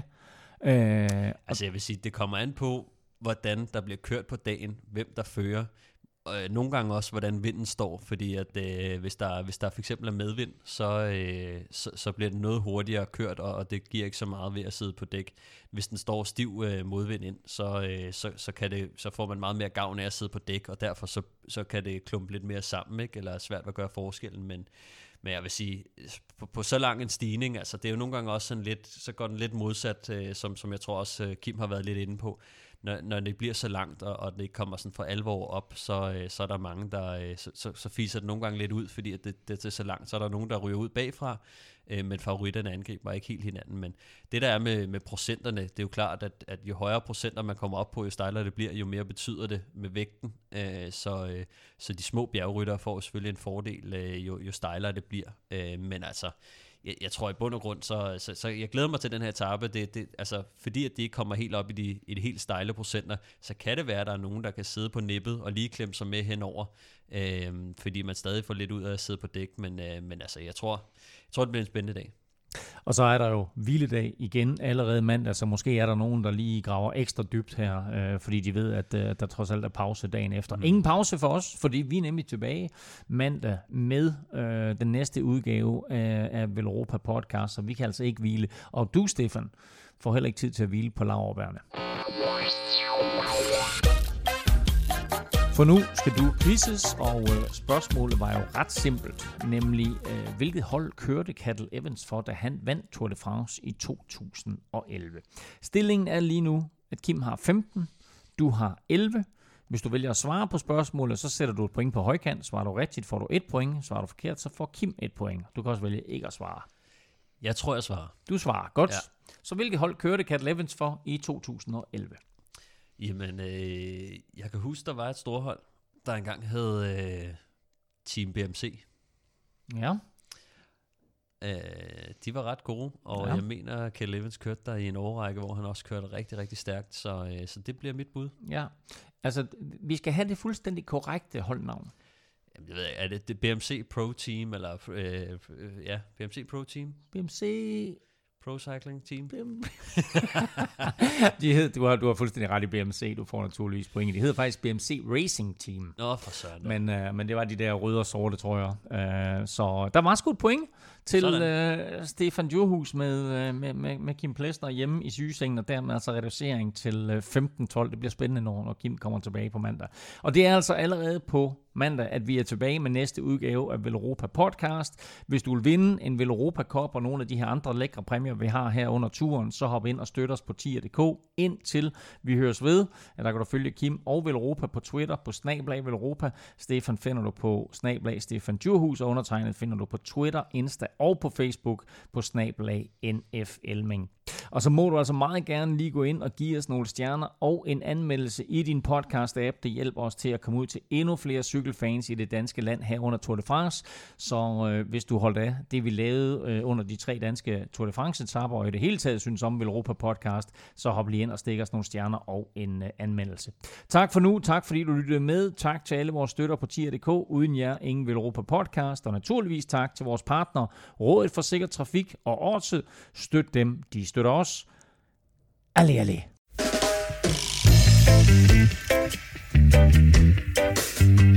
Speaker 3: Øh, altså jeg vil sige, det kommer an på, hvordan der bliver kørt på dagen, hvem der fører, og nogle gange også, hvordan vinden står, fordi at øh, hvis, der, hvis der for eksempel er medvind, så, øh, så, så bliver den noget hurtigere kørt, og, og det giver ikke så meget ved at sidde på dæk. Hvis den står stiv øh, modvind ind, så, øh, så, så, kan det, så får man meget mere gavn af at sidde på dæk, og derfor så, så kan det klumpe lidt mere sammen, ikke? Eller er svært at gøre forskellen, men, men jeg vil sige, på, på så lang en stigning, altså det er jo nogle gange også sådan lidt, så går den lidt modsat, øh, som, som jeg tror også øh, Kim har været lidt inde på. Når, når det bliver så langt, og, og det ikke kommer sådan for alvor op, så, øh, så er der mange, der øh, så, så, så fiser det nogle gange lidt ud, fordi at det, det er så langt. Så er der nogen, der ryger ud bagfra, øh, men favoritterne angriber ikke helt hinanden. Men det der er med, med procenterne, det er jo klart, at, at jo højere procenter man kommer op på, jo stejlere det bliver, jo mere betyder det med vægten. Øh, så, øh, så de små bjergryttere får selvfølgelig en fordel, øh, jo, jo stejlere det bliver. Øh, men altså, Jeg, jeg tror i bund og grund, så, så, så jeg glæder mig til den her etape, det, det, altså, fordi at de ikke kommer helt op i de, i de helt stejle procenter, så kan det være, at der er nogen, der kan sidde på nippet og lige klemme sig med henover, øh, fordi man stadig får lidt ud af at sidde på dæk, men, øh, men altså, jeg tror, jeg tror, det bliver en spændende dag.
Speaker 2: Og så er der jo hviledag igen allerede mandag, så måske er der nogen, der lige graver ekstra dybt her, øh, fordi de ved, at øh, der trods alt er pause dagen efter. Mm. Ingen pause for os, fordi vi er nemlig tilbage mandag med øh, den næste udgave af, af Velropa Podcast, så vi kan altså ikke hvile. Og du, Stefan, får heller ikke tid til at hvile på laurbærrene. For nu skal du quizzes, og øh, spørgsmålet var jo ret simpelt, nemlig øh, hvilket hold kørte Cadel Evans for, da han vandt Tour de France i to tusind og elleve. Stillingen er lige nu, at Kim har femten, du har elleve. Hvis du vælger at svare på spørgsmålet, så sætter du et point på højkant. Svarer du rigtigt, får du et point. Svarer du forkert, så får Kim et point. Du kan også vælge ikke at svare.
Speaker 3: Jeg tror, jeg svarer.
Speaker 2: Du svarer, godt.
Speaker 3: Ja.
Speaker 2: Så hvilket hold kørte Cadel Evans for i to tusind og elleve?
Speaker 3: Jamen, øh, jeg kan huske, der var et storhold, der engang hed øh, Team B M C.
Speaker 2: Ja.
Speaker 3: Øh, de var ret gode, og ja. Jeg mener, at Cadel Evans kørte der i en årrække, hvor han også kørte rigtig, rigtig stærkt, så, øh, så det bliver mit bud.
Speaker 2: Ja, altså vi skal have det fuldstændig korrekte holdnavn.
Speaker 3: Jamen, jeg ved ikke, er det, det B M C Pro Team, eller øh, øh, ja, B M C Pro Team?
Speaker 2: B M C...
Speaker 3: Pro Cycling Team?
Speaker 2: De hed, du, har, du har fuldstændig ret i B M C, du får naturligvis point. De hedder faktisk B M C Racing Team.
Speaker 3: Nå, for søren.
Speaker 2: Men, øh, men det var de der røde og sorte, tror jeg. Øh, så der var sgu et point til øh, Stefan Djurhus med, med, med, med Kim Plesner hjemme i sygesengen, og dermed altså reducering til femten tolv. Det bliver spændende, når, når Kim kommer tilbage på mandag. Og det er altså allerede på mandag, at vi er tilbage med næste udgave af Veloropa Podcast. Hvis du vil vinde en Veloropa Cup og nogle af de her andre lækre præmier, vi har her under turen, så hop ind og støt os på tier punktum d k. Indtil vi høres ved, at der kan du følge Kim og Veloropa på Twitter på snablag Veloropa. Stefan finder du på snablag Stefan Djurhus, og undertegnet finder du på Twitter, Insta og på Facebook på snablag N F Elming. Og så må du altså meget gerne lige gå ind og give os nogle stjerner og en anmeldelse i din podcast-app. Det hjælper os til at komme ud til endnu flere cykelfans i det danske land her under Tour de France. Så øh, hvis du holdt af det, vi lavede øh, under de tre danske Tour de France-etapper, og i det hele taget synes om Veloropa Podcast, så hop lige ind og stik os nogle stjerner og en øh, anmeldelse. Tak for nu. Tak fordi du lyttede med. Tak til alle vores støtter på tier punktum d k. Uden jer, ingen Veloropa Podcast. Og naturligvis tak til vores partner, Rådet for Sikker Trafik og Årtid. Støt dem, de støtter os. Allez, allez.